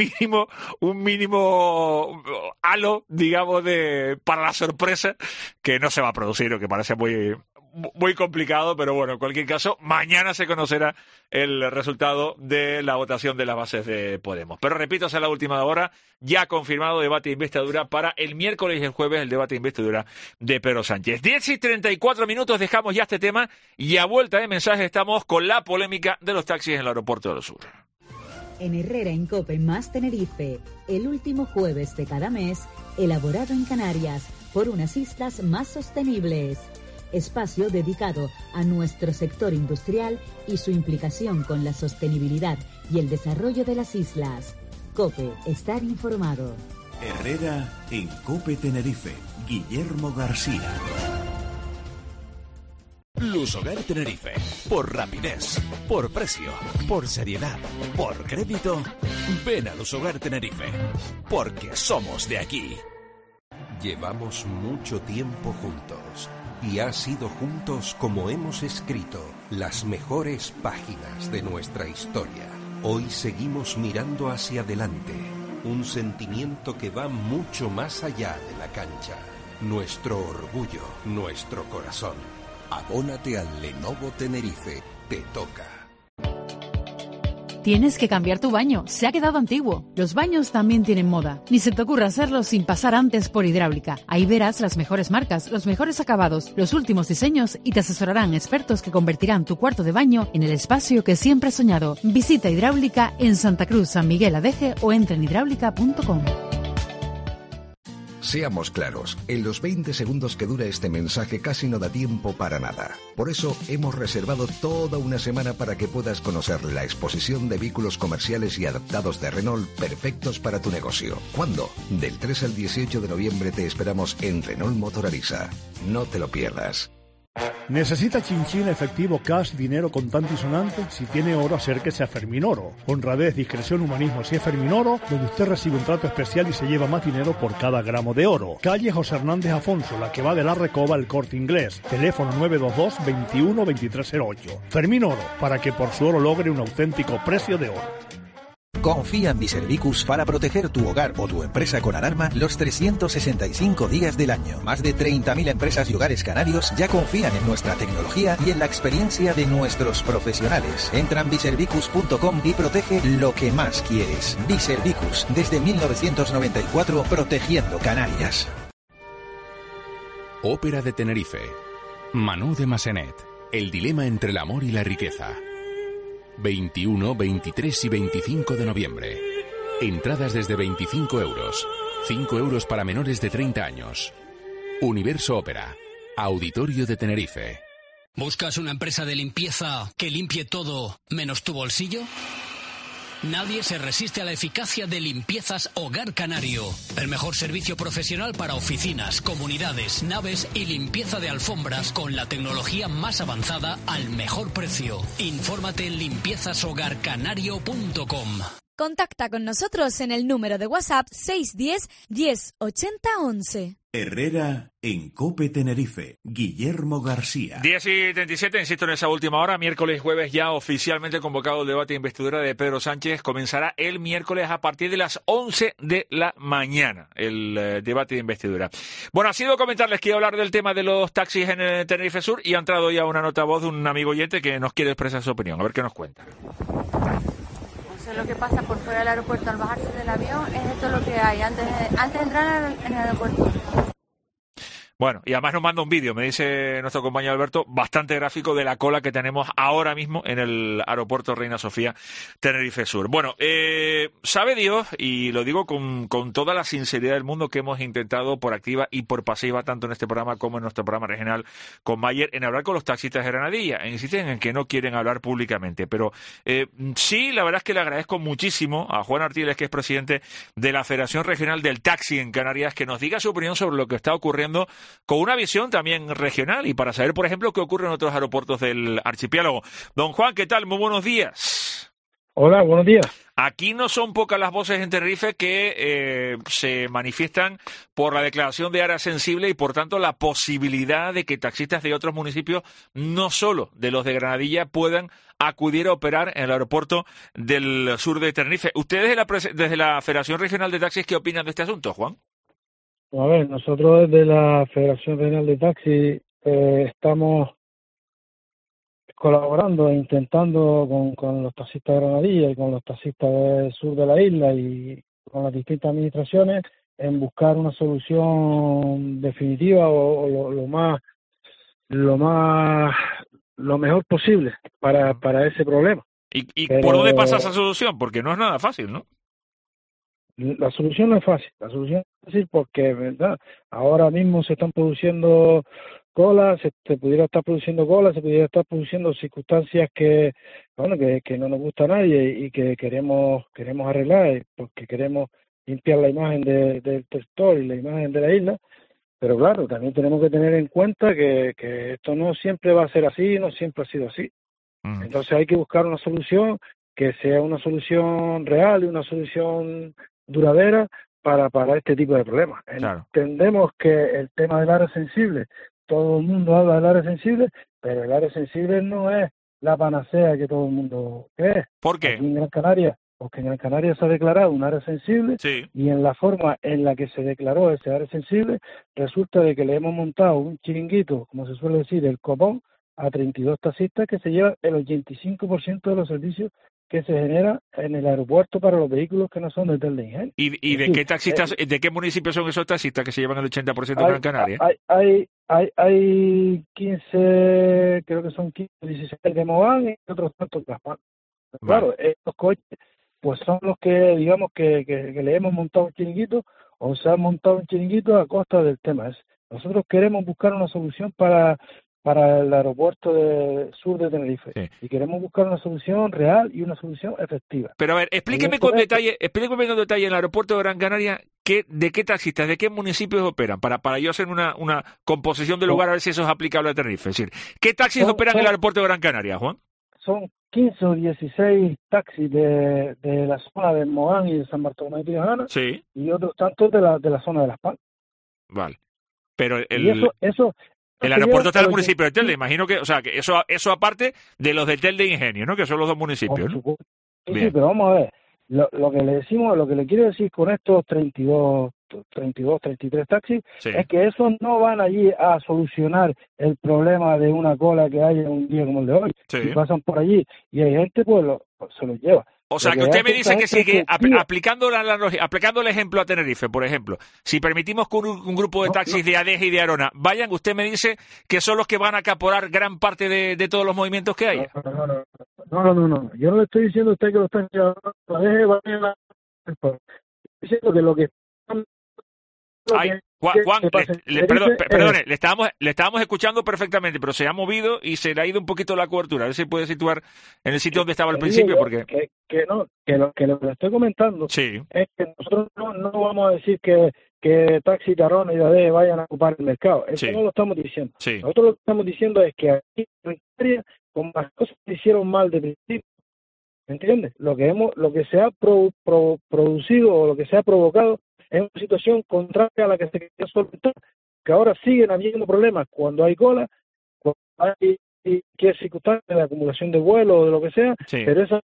mínimo halo, digamos, para la sorpresa que no se va a producir, o que parece muy complicado, pero bueno, en cualquier caso, mañana se conocerá el resultado de la votación de las bases de Podemos. Pero repito, hasta la última hora, ya confirmado debate de investidura para el miércoles y el jueves, el debate de investidura de Pedro Sánchez. 10:34, dejamos ya este tema y a vuelta de mensajes estamos con la polémica de los taxis en el aeropuerto del sur. En Herrera en Cope más Tenerife, el último jueves de cada mes, elaborado en Canarias por unas islas más sostenibles. espacio dedicado a nuestro sector industrial y su implicación con la sostenibilidad y el desarrollo de las islas. COPE, estar informado. Herrera en COPE Tenerife. Guillermo García. Lusogar Tenerife. Por rapidez, por precio, por seriedad, por crédito. Ven a Lusogar Tenerife. Porque somos de aquí. Llevamos mucho tiempo juntos. Y ha sido juntos como hemos escrito las mejores páginas de nuestra historia. Hoy seguimos mirando hacia adelante. Un sentimiento que va mucho más allá de la cancha. Nuestro orgullo, nuestro corazón. Abónate al Lenovo Tenerife. Te toca. Tienes que cambiar tu baño, se ha quedado antiguo. Los baños también tienen moda. Ni se te ocurra hacerlo sin pasar antes por Hidráulica. Ahí verás las mejores marcas, los mejores acabados, los últimos diseños y te asesorarán expertos que convertirán tu cuarto de baño en el espacio que siempre has soñado. Visita Hidráulica en Santa Cruz, San Miguel Adeje o entra en hidráulica.com. Seamos claros, en los 20 segundos que dura este mensaje casi no da tiempo para nada. Por eso hemos reservado toda una semana para que puedas conocer la exposición de vehículos comerciales y adaptados de Renault perfectos para tu negocio. ¿Cuándo? Del 3 al 18 de noviembre te esperamos en Renault Motor Arisa. No te lo pierdas. ¿Necesita chinchín, efectivo, cash, dinero contante y sonante? Si tiene oro, acérquese a Ferminoro. Honradez, discreción, humanismo. Si es Ferminoro, donde usted recibe un trato especial y se lleva más dinero por cada gramo de oro. Calle José Hernández Afonso, la que va de la Recoba al Corte Inglés. Teléfono 922 21 2308. Ferminoro, para que por su oro logre un auténtico precio de oro. Confía en Biservicus para proteger tu hogar o tu empresa con alarma los 365 días del año. Más de 30.000 empresas y hogares canarios ya confían en nuestra tecnología y en la experiencia de nuestros profesionales. Entra en biservicus.com y protege lo que más quieres. Biservicus, desde 1994, protegiendo Canarias. Ópera de Tenerife. Manu de Massenet. El dilema entre el amor y la riqueza. 21, 23 y 25 de noviembre. Entradas desde 25 euros. 5 euros para menores de 30 años. Universo Ópera. Auditorio de Tenerife. ¿Buscas una empresa de limpieza que limpie todo menos tu bolsillo? Nadie se resiste a la eficacia de Limpiezas Hogar Canario. El mejor servicio profesional para oficinas, comunidades, naves y limpieza de alfombras con la tecnología más avanzada al mejor precio. Infórmate en limpiezashogarcanario.com. Contacta con nosotros en el número de WhatsApp 610 10 80 11. Herrera en COPE Tenerife. Guillermo García. 10:37, insisto en esa última hora, miércoles y jueves ya oficialmente convocado el debate de investidura de Pedro Sánchez. Comenzará el miércoles a partir de las 11 de la mañana, el debate de investidura. Bueno, ha sido comentarles que iba a hablar del tema de los taxis en el Tenerife Sur y ha entrado ya una nota voz de un amigo oyente que nos quiere expresar su opinión. A ver qué nos cuenta. Lo que pasa por fuera del aeropuerto al bajarse del avión es esto lo que hay antes de entrar en el aeropuerto. Bueno, y además nos manda un vídeo, me dice nuestro compañero Alberto, bastante gráfico de la cola que tenemos ahora mismo en el aeropuerto Reina Sofía, Tenerife Sur. Bueno, sabe Dios, y lo digo con toda la sinceridad del mundo, que hemos intentado por activa y por pasiva, tanto en este programa como en nuestro programa regional con Mayer, en hablar con los taxistas de Granadilla. E insisten en que no quieren hablar públicamente. Pero sí, la verdad es que le agradezco muchísimo a Juan Artiles, que es presidente de la Federación Regional del Taxi en Canarias, que nos diga su opinión sobre lo que está ocurriendo con una visión también regional y para saber, por ejemplo, qué ocurre en otros aeropuertos del archipiélago. Don Juan, ¿qué tal? Muy buenos días. Hola, buenos días. Aquí no son pocas las voces en Tenerife que se manifiestan por la declaración de área sensible y, por tanto, la posibilidad de que taxistas de otros municipios, no solo de los de Granadilla, puedan acudir a operar en el aeropuerto del sur de Tenerife. ¿Ustedes desde la Federación Regional de Taxis qué opinan de este asunto, Juan? A ver, nosotros desde la Federación Regional de Taxi estamos colaborando e intentando con los taxistas de Granadilla y con los taxistas del sur de la isla y con las distintas administraciones en buscar una solución definitiva o lo mejor posible para ese problema. ¿Y por dónde pasa esa solución? Porque no es nada fácil, ¿no? La solución no es fácil, porque, ¿verdad? Ahora mismo se están produciendo cola, se pudiera estar produciendo cola, se pudiera estar produciendo circunstancias que no nos gusta a nadie y que queremos arreglar, porque queremos limpiar la imagen del sector y la imagen de la isla. Pero claro, también tenemos que tener en cuenta que esto no siempre va a ser así, no siempre ha sido así. Entonces hay que buscar una solución que sea una solución real y una solución duradera para este tipo de problemas. Claro. Entendemos que el tema del área sensible, todo el mundo habla del área sensible, pero el área sensible no es la panacea que todo el mundo cree. ¿Por qué? Aquí en Gran Canaria, porque en Gran Canaria se ha declarado un área sensible, y en la forma en la que se declaró ese área sensible, resulta de que le hemos montado un chiringuito, como se suele decir, el copón, a 32 taxistas que se llevan el 85% de los servicios que se genera en el aeropuerto para los vehículos que no son de Tel de Ingenio. ¿Y de qué taxistas, de qué municipios son esos taxistas que se llevan el 80% de Gran Canaria? Hay 15, creo que son 15, 16 de Mogán y otros tantos de Las Palmas. Claro, estos coches pues son los que, digamos, que le hemos montado un chiringuito, o se han montado un chiringuito a costa del tema ese. Nosotros queremos buscar una solución para el aeropuerto sur de Tenerife, y queremos buscar una solución real y una solución efectiva. Pero a ver, explíqueme con detalle en el aeropuerto de Gran Canaria de qué taxistas, de qué municipios operan, para yo hacer una composición del lugar a ver si eso es aplicable a Tenerife. Es decir, ¿qué taxis operan en el aeropuerto de Gran Canaria, Juan? Son 15 o 16 taxis de la zona de Mogán y de San Bartolomé de Tirajana, y otros tantos de la zona de Las Palmas. Vale. Pero el aeropuerto está en el municipio de Telde, imagino que, o sea, que eso aparte de los de Telde e Ingenio, ¿no? Que son los dos municipios, ¿no? Sí, pero vamos a ver, lo que le decimos, lo que le quiero decir con estos 33 taxis, es que esos no van allí a solucionar el problema de una cola que hay en un día como el de hoy. Si pasan por allí y hay gente, pues se los lleva. O sea, que usted me dice que sigue aplicando el ejemplo a Tenerife, por ejemplo. Si permitimos que un grupo de taxis de ADEG y de Arona vayan, usted me dice que son los que van a acaparar gran parte de todos los movimientos que haya. No. Yo no le estoy diciendo a usted que lo están llevando a ADEG, vayan estoy diciendo que lo que... Juan, perdone, le estábamos escuchando perfectamente, pero se ha movido y se le ha ido un poquito la cobertura. A ver si puede situar en el sitio donde estaba al principio, porque... lo que estoy comentando es que nosotros no vamos a decir que Taxi, Tarona y ADE vayan a ocupar el mercado. Eso no lo estamos diciendo. Nosotros lo que estamos diciendo es que aquí en Italia, como las cosas se hicieron mal de principio, ¿entiendes? Lo que se ha producido o lo que se ha provocado es una situación contraria a la que se quería solventar, que ahora siguen habiendo problemas cuando hay cola, cuando hay circunstancias de acumulación de vuelo o de lo que sea, pero esa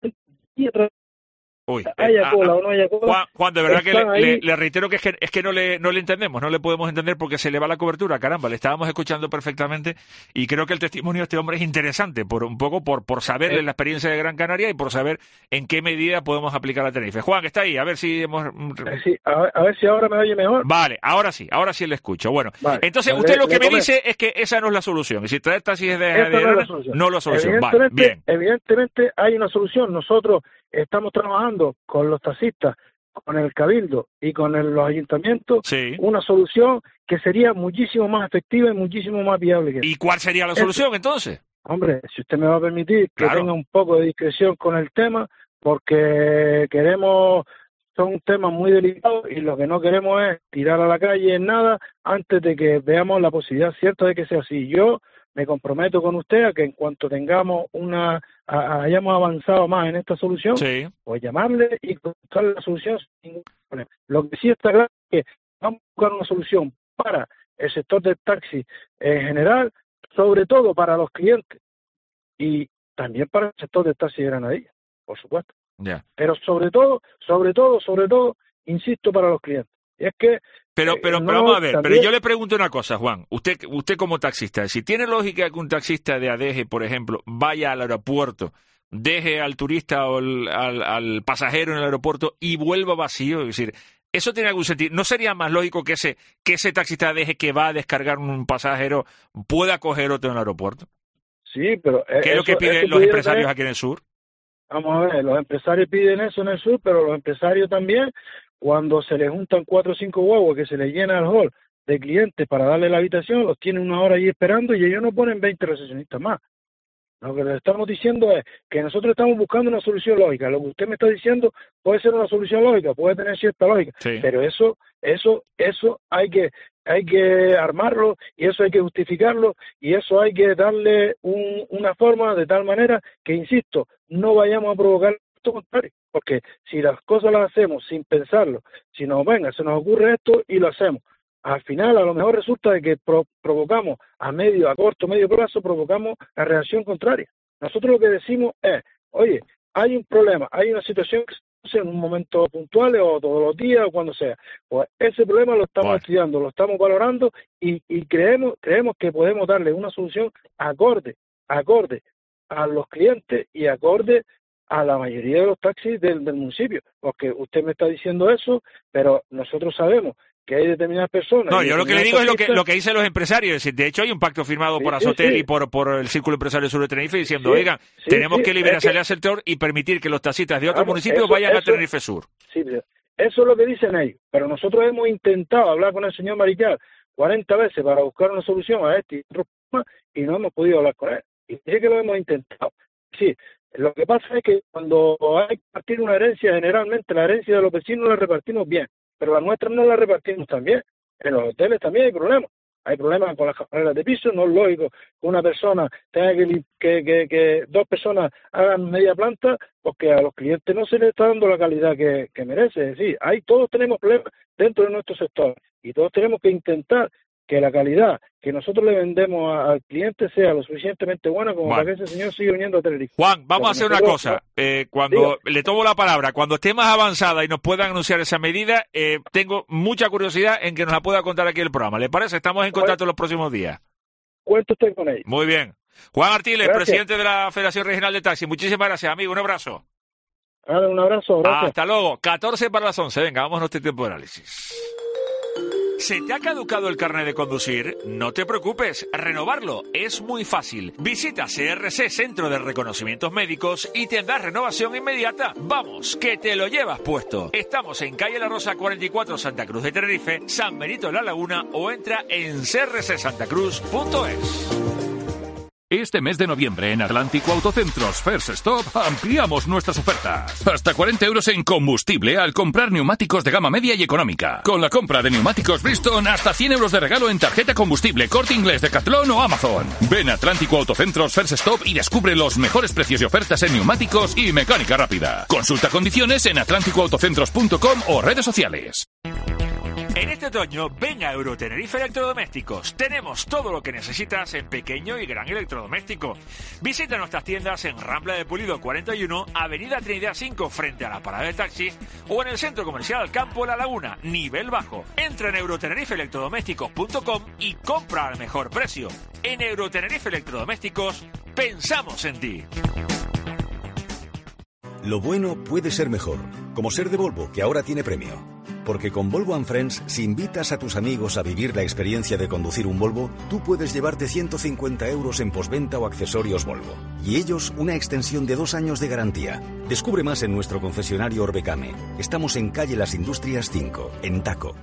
haya cola o no haya cola. Juan, de verdad que le reitero que es que no le entendemos, no le podemos entender porque se le va la cobertura, caramba, le estábamos escuchando perfectamente y creo que el testimonio de este hombre es interesante, por saber la experiencia de Gran Canaria y por saber en qué medida podemos aplicar a Tenerife. Juan, está ahí, a ver si hemos... Sí, a ver si ahora me oye mejor. Vale, ahora sí le escucho. Bueno, entonces usted lo que me dice es que esa no es la solución, y si trae taxis no es la solución. Vale, bien. Evidentemente hay una solución. Nosotros estamos trabajando con los taxistas, con el Cabildo y con los ayuntamientos, una solución que sería muchísimo más efectiva y muchísimo más viable que ¿Y cuál sería la solución entonces? Hombre, si usted me va a permitir que tenga un poco de discreción con el tema, porque son temas muy delicados y lo que no queremos es tirar a la calle en nada antes de que veamos la posibilidad cierta de que sea así. Yo me comprometo con usted a que en cuanto tengamos hayamos avanzado más en esta solución, pues llamarle y buscar la solución sin ningún problema. Lo que sí está claro es que vamos a buscar una solución para el sector del taxi en general, sobre todo para los clientes y también para el sector del taxi de Granadilla, por supuesto. Pero sobre todo, insisto, para los clientes. Y es que Pero vamos a ver, pero yo le pregunto una cosa, Juan, usted como taxista, si tiene lógica que un taxista de ADEG, por ejemplo, vaya al aeropuerto, deje al turista o al pasajero en el aeropuerto y vuelva vacío, es decir, ¿eso tiene algún sentido? ¿No sería más lógico que ese taxista de ADEG que va a descargar un pasajero pueda coger otro en el aeropuerto? Sí, pero... ¿Qué es lo que piden los empresarios aquí en el sur? Vamos a ver, los empresarios piden eso en el sur, pero los empresarios también, cuando se les juntan 4 o 5 guaguas que se les llena el hall de clientes para darle la habitación, los tienen una hora ahí esperando y ellos no ponen 20 recepcionistas más. Lo que les estamos diciendo es que nosotros estamos buscando una solución lógica. Lo que usted me está diciendo puede ser una solución lógica, puede tener cierta lógica, sí, pero eso hay que armarlo, y eso hay que justificarlo, y eso hay que darle una forma de tal manera que, insisto, no vayamos a provocar esto contrario, porque si las cosas las hacemos sin pensarlo, si se nos ocurre esto y lo hacemos, al final a lo mejor resulta de que provocamos a corto, medio plazo, provocamos la reacción contraria. Nosotros lo que decimos es, oye, hay un problema, hay una situación que se hace en un momento puntual o todos los días o cuando sea. Pues ese problema lo estamos estudiando, lo estamos valorando y creemos que podemos darle una solución acorde a los clientes y acorde a la mayoría de los taxis del municipio. Porque usted me está diciendo eso, pero nosotros sabemos que hay determinadas personas... No, yo lo que le digo es lo que dicen los empresarios. Es decir, de hecho, hay un pacto firmado por Azotel y por el Círculo Empresario Sur de Tenerife diciendo, oigan, tenemos que liberalizar el sector y permitir que los taxistas de otros municipios vayan a Tenerife Sur. Sí, eso es lo que dicen ellos. Pero nosotros hemos intentado hablar con el señor Marichal 40 veces para buscar una solución a este y otro problema y no hemos podido hablar con él. Y dice que lo hemos intentado. Sí, lo que pasa es que cuando hay que partir una herencia, generalmente la herencia de los vecinos la repartimos bien, pero la nuestra no la repartimos tan bien. En los hoteles también hay problemas. Hay problemas con las carreras de piso. No es lógico que una persona tenga que dos personas hagan media planta, porque a los clientes no se les está dando la calidad que merece. Es decir, todos tenemos problemas dentro de nuestro sector y todos tenemos que intentar que la calidad que nosotros le vendemos al cliente sea lo suficientemente buena como para que ese señor siga viniendo a Tenerife. Juan, vamos a hacer una cosa. Cuando le tomo la palabra, cuando esté más avanzada y nos puedan anunciar esa medida, tengo mucha curiosidad en que nos la pueda contar aquí el programa. ¿Le parece? Estamos en contacto en los próximos días. Cuento usted con ellos. Muy bien. Juan Artiles, presidente de la Federación Regional de Taxi. Muchísimas gracias, amigo. Un abrazo. Un abrazo. Gracias. Hasta luego. 14 para las 11. Venga, vamos a nuestro tiempo de análisis. ¿Se te ha caducado el carnet de conducir? No te preocupes, renovarlo es muy fácil. Visita CRC Centro de Reconocimientos Médicos y tendrás renovación inmediata. Vamos, que te lo llevas puesto. Estamos en calle La Rosa 44, Santa Cruz de Tenerife, San Benito de la Laguna, o entra en crcsantacruz.es. Este mes de noviembre en Atlántico Autocentros First Stop ampliamos nuestras ofertas. Hasta 40 euros en combustible al comprar neumáticos de gama media y económica. Con la compra de neumáticos Bridgestone, hasta 100 euros de regalo en tarjeta combustible, Corte Inglés, Decathlon o Amazon. Ven a Atlántico Autocentros First Stop y descubre los mejores precios y ofertas en neumáticos y mecánica rápida. Consulta condiciones en atlánticoautocentros.com o redes sociales. En este otoño, ven a Eurotenerife Electrodomésticos. Tenemos todo lo que necesitas en pequeño y gran electrodoméstico. Visita nuestras tiendas en Rambla de Pulido 41, Avenida Trinidad 5, frente a la parada de taxis, o en el Centro Comercial Campo La Laguna, nivel bajo. Entra en eurotenerifelectrodomésticos.com y compra al mejor precio. En Eurotenerife Electrodomésticos, pensamos en ti. Lo bueno puede ser mejor, como ser de Volvo, que ahora tiene premio. Porque con Volvo & Friends, si invitas a tus amigos a vivir la experiencia de conducir un Volvo, tú puedes llevarte 150 euros en postventa o accesorios Volvo. Y ellos una extensión de 2 años de garantía. Descubre más en nuestro concesionario Orbecame. Estamos en calle Las Industrias 5, en Taco.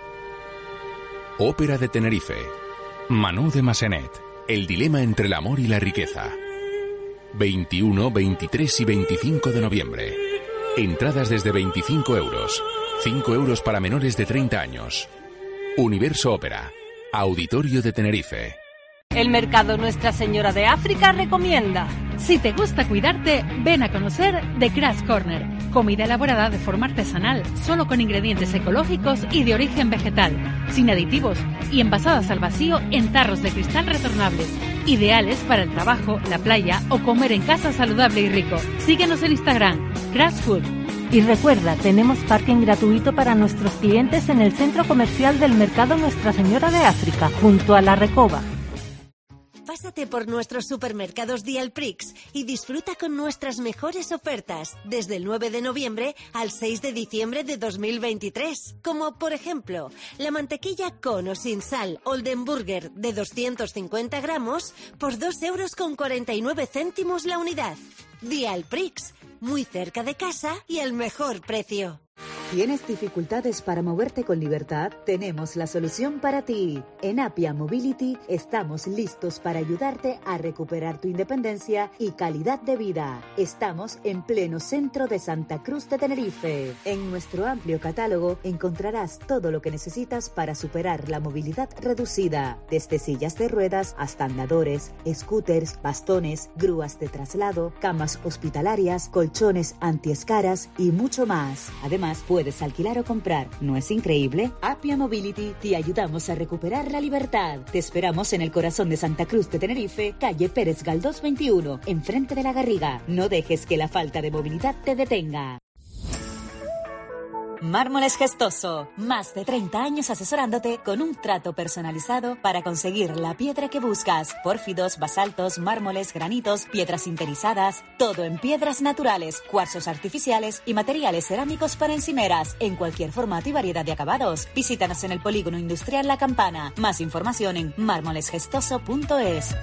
Ópera de Tenerife. Manu de Massenet. El dilema entre el amor y la riqueza. 21, 23 y 25 de noviembre. Entradas desde 25 euros. 5 euros para menores de 30 años. Universo Ópera. Auditorio de Tenerife. El Mercado Nuestra Señora de África recomienda. Si te gusta cuidarte, ven a conocer The Crash Corner. Comida elaborada de forma artesanal, solo con ingredientes ecológicos y de origen vegetal, sin aditivos y envasadas al vacío en tarros de cristal retornables. Ideales para el trabajo, la playa o comer en casa saludable y rico. Síguenos en Instagram, Crash Food. Y recuerda, tenemos parking gratuito para nuestros clientes en el centro comercial del Mercado Nuestra Señora de África, junto a La Recoba. Pásate por nuestros supermercados Dialprix y disfruta con nuestras mejores ofertas desde el 9 de noviembre al 6 de diciembre de 2023. Como por ejemplo, la mantequilla con o sin sal Oldenburger de 250 gramos por 2,49 euros la unidad. Dialprix. muy cerca de casa y al mejor precio. ¿Tienes dificultades para moverte con libertad? Tenemos la solución para ti. En Apia Mobility estamos listos para ayudarte a recuperar tu independencia y calidad de vida. Estamos en pleno centro de Santa Cruz de Tenerife. En nuestro amplio catálogo encontrarás todo lo que necesitas para superar la movilidad reducida, desde sillas de ruedas hasta andadores, scooters, bastones, grúas de traslado, camas hospitalarias, colchones antiescaras y mucho más. Además, puedes alquilar o comprar. ¿No es increíble? Apia Mobility te ayudamos a recuperar la libertad. Te esperamos en el corazón de Santa Cruz de Tenerife, calle Pérez Galdós 21, enfrente de la Garriga. No dejes que la falta de movilidad te detenga. Mármoles Gestoso, más de 30 años asesorándote con un trato personalizado para conseguir la piedra que buscas. Pórfidos, basaltos, mármoles, granitos, piedras sinterizadas, todo en piedras naturales, cuarzos artificiales y materiales cerámicos para encimeras, en cualquier formato y variedad de acabados. Visítanos en el Polígono Industrial La Campana. Más información en mármolesgestoso.es.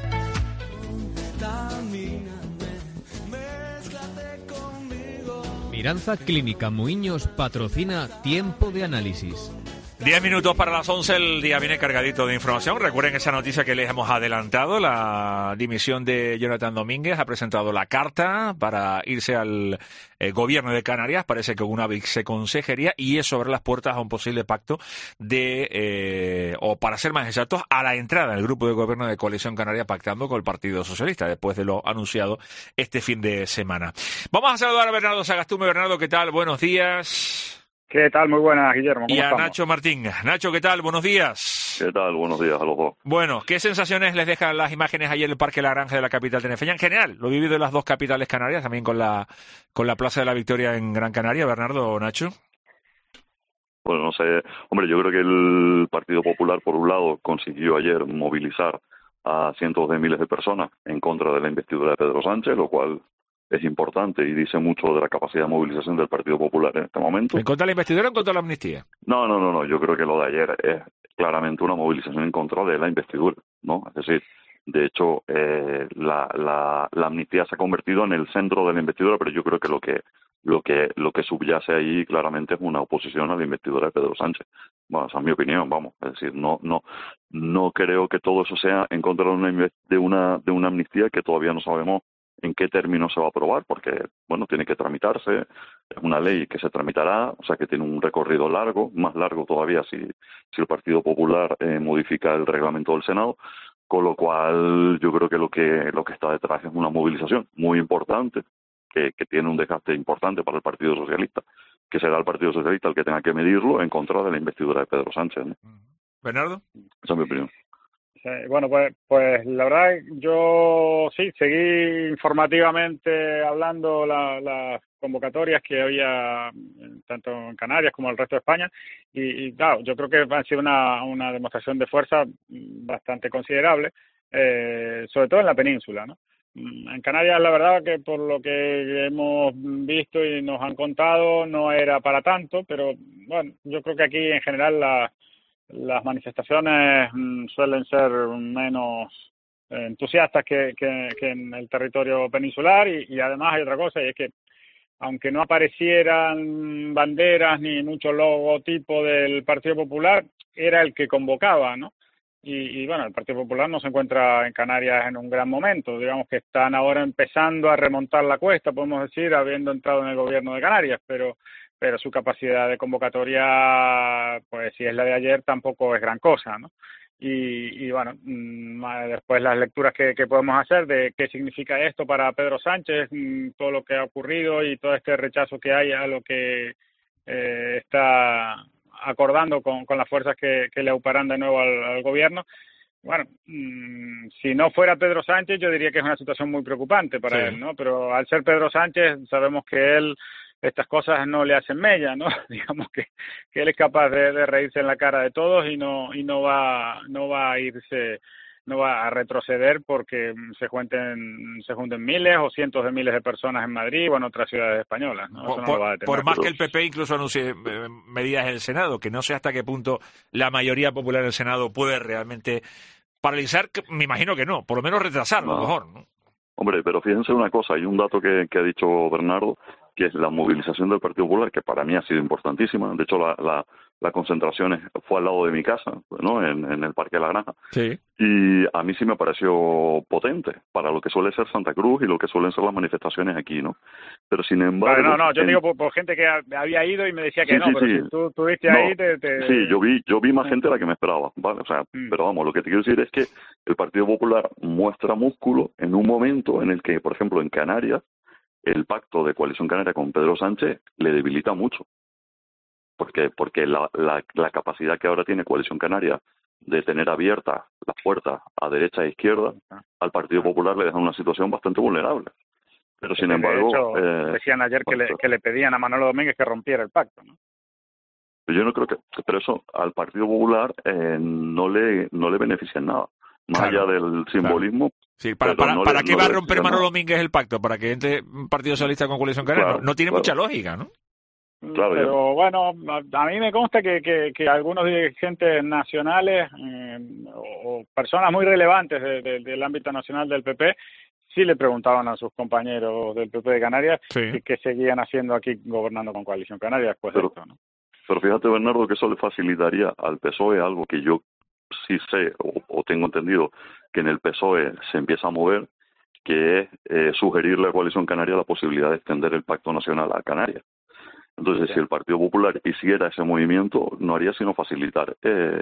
Miranza Clínica Muiños patrocina Tiempo de Análisis. 10 minutos para las 11, el día viene cargadito de información. Recuerden esa noticia que les hemos adelantado. La dimisión de Jonathan Domínguez ha presentado la carta para irse al gobierno de Canarias. Parece que una viceconsejería, y eso abre las puertas a un posible pacto o para ser más exactos, a la entrada del grupo de gobierno de Coalición Canaria pactando con el Partido Socialista, después de lo anunciado este fin de semana. Vamos a saludar a Bernardo Sagastume. Bernardo, ¿qué tal? Buenos días. ¿Qué tal? Muy buenas, Guillermo. ¿Cómo y a estamos? Nacho Martín. Nacho, ¿qué tal? Buenos días. ¿Qué tal? Buenos días a los dos. Bueno, ¿qué sensaciones les dejan las imágenes ayer en el Parque La Granja de la capital tenerife? En general, lo vivido en las dos capitales canarias, también con la Plaza de la Victoria en Gran Canaria. Bernardo o Nacho. Bueno, no sé. Hombre, yo creo que el Partido Popular, por un lado, consiguió ayer movilizar a cientos de miles de personas en contra de la investidura de Pedro Sánchez, lo cual es importante y dice mucho de la capacidad de movilización del Partido Popular en este momento. ¿En contra de la investidura o en contra de la amnistía? No. Yo creo que lo de ayer es claramente una movilización en contra de la investidura, ¿no? Es decir, de hecho, la amnistía se ha convertido en el centro de la investidura, pero yo creo que lo que subyace ahí claramente es una oposición a la investidura de Pedro Sánchez. Bueno, esa es mi opinión, vamos. Es decir, no creo que todo eso sea en contra de una amnistía que todavía no sabemos en qué términos se va a aprobar, porque, bueno, tiene que tramitarse, es una ley que se tramitará, o sea que tiene un recorrido largo, más largo todavía si el Partido Popular modifica el reglamento del Senado, con lo cual yo creo que lo que está detrás es una movilización muy importante, que tiene un desgaste importante para el Partido Socialista, que será el Partido Socialista el que tenga que medirlo en contra de la investidura de Pedro Sánchez, ¿no? ¿Bernardo? Esa es mi opinión. Bueno, pues la verdad yo sí, seguí informativamente hablando las convocatorias que había tanto en Canarias como en el resto de España y claro, yo creo que ha sido una demostración de fuerza bastante considerable, sobre todo en la península, ¿no? En Canarias la verdad que por lo que hemos visto y nos han contado no era para tanto, pero bueno, yo creo que aquí en general las manifestaciones suelen ser menos entusiastas que en el territorio peninsular y además hay otra cosa, y es que aunque no aparecieran banderas ni mucho logotipo del Partido Popular, era el que convocaba, ¿no? Y bueno, el Partido Popular no se encuentra en Canarias en un gran momento, digamos que están ahora empezando a remontar la cuesta, podemos decir, habiendo entrado en el gobierno de Canarias, pero su capacidad de convocatoria, pues si es la de ayer, tampoco es gran cosa, ¿no? Y bueno, después las lecturas que podemos hacer de qué significa esto para Pedro Sánchez, todo lo que ha ocurrido y todo este rechazo que hay a lo que está acordando con las fuerzas que le auparán de nuevo al gobierno. Bueno, si no fuera Pedro Sánchez, yo diría que es una situación muy preocupante para él, ¿no? Pero al ser Pedro Sánchez, sabemos que él estas cosas no le hacen mella, ¿no? Digamos que él es capaz de reírse en la cara de todos y no va a retroceder porque se junten miles o cientos de miles de personas en Madrid o en otras ciudades españolas, ¿no? Eso no lo va a detener. Por más que el PP incluso anuncie medidas en el Senado, que no sé hasta qué punto la mayoría popular del Senado puede realmente paralizar, me imagino que no, por lo menos retrasarlo, a lo mejor, ¿no? Hombre, pero fíjense una cosa, hay un dato que ha dicho Bernardo, que es la movilización del Partido Popular, que para mí ha sido importantísima. De hecho, la concentración fue al lado de mi casa, ¿no? En el Parque de la Granja. Sí. Y a mí sí me pareció potente para lo que suele ser Santa Cruz y lo que suelen ser las manifestaciones aquí, ¿no? Pero sin embargo... Vale, yo digo por gente que había ido y me decía que pero si tú estuviste ahí... Sí, yo vi más gente de la que me esperaba, ¿vale? O sea, pero vamos, lo que te quiero decir es que el Partido Popular muestra músculo en un momento en el que, por ejemplo, en Canarias, el pacto de Coalición Canaria con Pedro Sánchez le debilita mucho. Porque la capacidad que ahora tiene Coalición Canaria de tener abiertas las puertas a derecha e izquierda al Partido Popular le deja una situación bastante vulnerable. Pero sin embargo... De hecho, decían ayer que le pedían a Manolo Domínguez que rompiera el pacto, ¿no? Yo no creo que... Pero eso al Partido Popular no le beneficia en nada. Más allá del simbolismo... Claro. Sí, ¿para qué va a romper Manolo Domínguez el pacto? ¿Para que entre un Partido Socialista con Coalición Canaria? Claro, no tiene mucha lógica, ¿no? Claro, pero bueno, a mí me consta que algunos dirigentes nacionales o personas muy relevantes del ámbito nacional del PP sí le preguntaban a sus compañeros del PP de Canarias qué seguían haciendo aquí gobernando con Coalición Canaria después de esto, ¿no? Pero fíjate, Bernardo, que eso le facilitaría al PSOE algo que yo sí sé o tengo entendido que en el PSOE se empieza a mover, que es sugerirle a Coalición Canaria la posibilidad de extender el pacto nacional a Canarias. Entonces, si el Partido Popular hiciera ese movimiento, no haría sino facilitar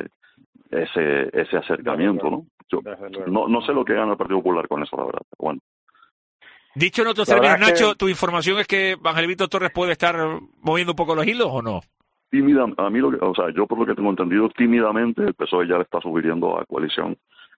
ese acercamiento, ¿no? Yo no sé lo que gana el Partido Popular con eso, la verdad. Pero bueno. Dicho en otros términos, Nacho, ¿tu información es que Ángel Víctor Torres puede estar moviendo un poco los hilos o no? A mí yo por lo que tengo entendido, tímidamente el PSOE ya le está sugiriendo a Coalición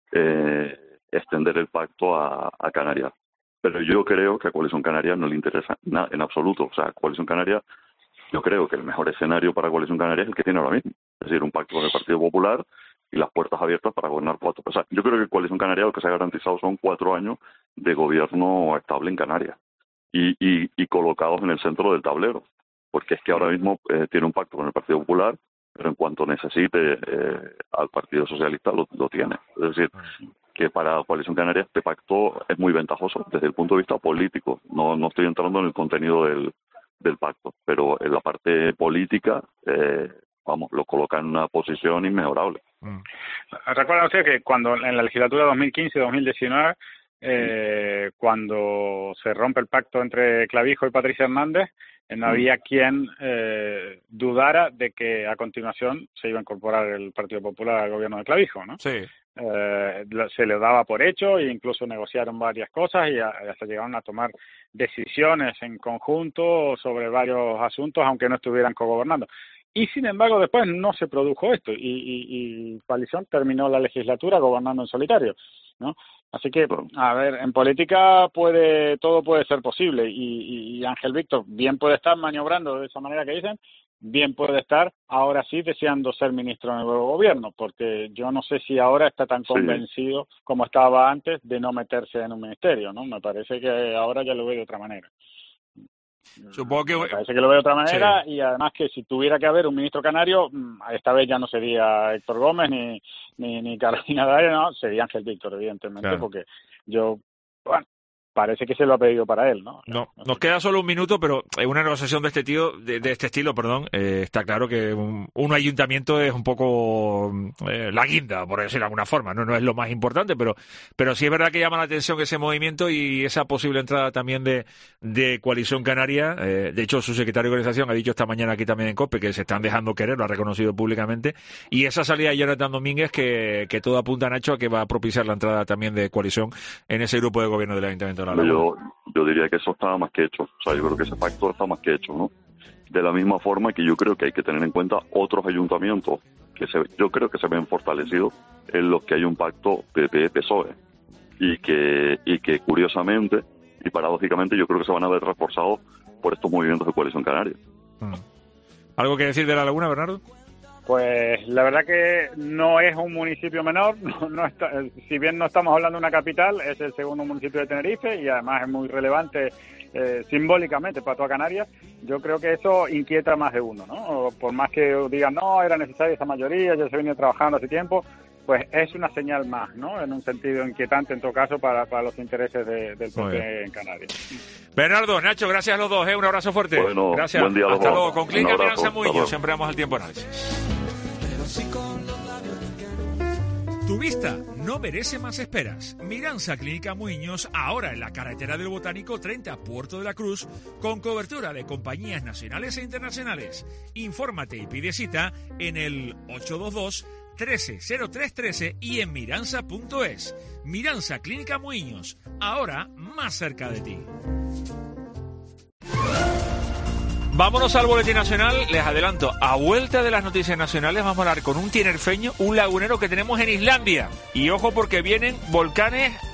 extender el pacto a Canarias. Pero yo creo que a Coalición Canaria no le interesa nada en absoluto. O sea, Coalición Canaria, yo creo que el mejor escenario para Coalición Canaria es el que tiene ahora mismo. Es decir, un pacto con el Partido Popular y las puertas abiertas para gobernar 4. O sea, yo creo que Coalición Canaria lo que se ha garantizado son 4 años de gobierno estable en Canarias y colocados en el centro del tablero. Porque es que ahora mismo tiene un pacto con el Partido Popular, pero en cuanto necesite al Partido Socialista lo tiene. Es decir, que para Coalición Canaria este pacto es muy ventajoso desde el punto de vista político. No estoy entrando en el contenido del pacto, pero en la parte política, lo coloca en una posición inmejorable. Recuerdan ustedes que cuando en la legislatura 2015-2019, cuando se rompe el pacto entre Clavijo y Patricia Hernández, no había quien dudara de que a continuación se iba a incorporar el Partido Popular al gobierno de Clavijo, ¿no? Sí. Se le daba por hecho e incluso negociaron varias cosas y hasta llegaron a tomar decisiones en conjunto sobre varios asuntos, aunque no estuvieran cogobernando. Y sin embargo después no se produjo esto y Coalición terminó la legislatura gobernando en solitario, ¿no? Así que, a ver, en política todo puede ser posible y Ángel Víctor bien puede estar maniobrando de esa manera que dicen, bien puede estar ahora sí deseando ser ministro en el nuevo gobierno, porque yo no sé si ahora está tan convencido como estaba antes de no meterse en un ministerio, ¿no? Me parece que ahora ya lo ve de otra manera. Supongo que... Me parece que lo ve de otra manera y además que si tuviera que haber un ministro canario, esta vez ya no sería Héctor Gómez ni Carolina Daya, no, sería Ángel Víctor, evidentemente, claro. Porque parece que se lo ha pedido para él, ¿no? No, nos queda solo un minuto, pero en una negociación de este estilo, está claro que un ayuntamiento es un poco la guinda, por decirlo de alguna forma, no es lo más importante, pero sí es verdad que llama la atención ese movimiento y esa posible entrada también de Coalición Canaria. De hecho, su secretario de organización ha dicho esta mañana aquí también en COPE que se están dejando querer, lo ha reconocido públicamente, y esa salida de Jonathan Domínguez que todo apunta, Nacho, a que va a propiciar la entrada también de Coalición en ese grupo de gobierno del Ayuntamiento. Yo diría que eso estaba más que hecho. O sea, yo creo que ese pacto está más que hecho, ¿no? De la misma forma que yo creo que hay que tener en cuenta otros ayuntamientos que yo creo que se ven fortalecidos en los que hay un pacto PP-PSOE y que curiosamente y paradójicamente yo creo que se van a ver reforzados por estos movimientos de Coalición Canaria. ¿Algo que decir de La Laguna, Bernardo? Pues la verdad que no es un municipio menor, si bien no estamos hablando de una capital, es el segundo municipio de Tenerife y además es muy relevante simbólicamente para toda Canarias. Yo creo que eso inquieta a más de uno, ¿no? Por más que digan, no, era necesaria esa mayoría, ya se venía trabajando hace tiempo, pues es una señal más, ¿no? En un sentido inquietante, en todo caso, para los intereses del PP en Canarias. Bernardo, Nacho, gracias a los dos, un abrazo fuerte. Bueno, gracias. Buen día a los Hasta dos. luego. Con Clínica Miranza Muñoz, siempre damos el tiempo análisis. Tu vista no merece más esperas. Miranza Clínica Muñoz, ahora en la carretera del Botánico 30, Puerto de la Cruz, con cobertura de compañías nacionales e internacionales. Infórmate y pide cita en el 822-130313 y en miranza.es. Miranza Clínica Muñoz, ahora más cerca de ti. Vámonos al boletín nacional. Les adelanto, a vuelta de las noticias nacionales vamos a hablar con un tinerfeño, un lagunero que tenemos en Islandia. Y ojo porque vienen volcanes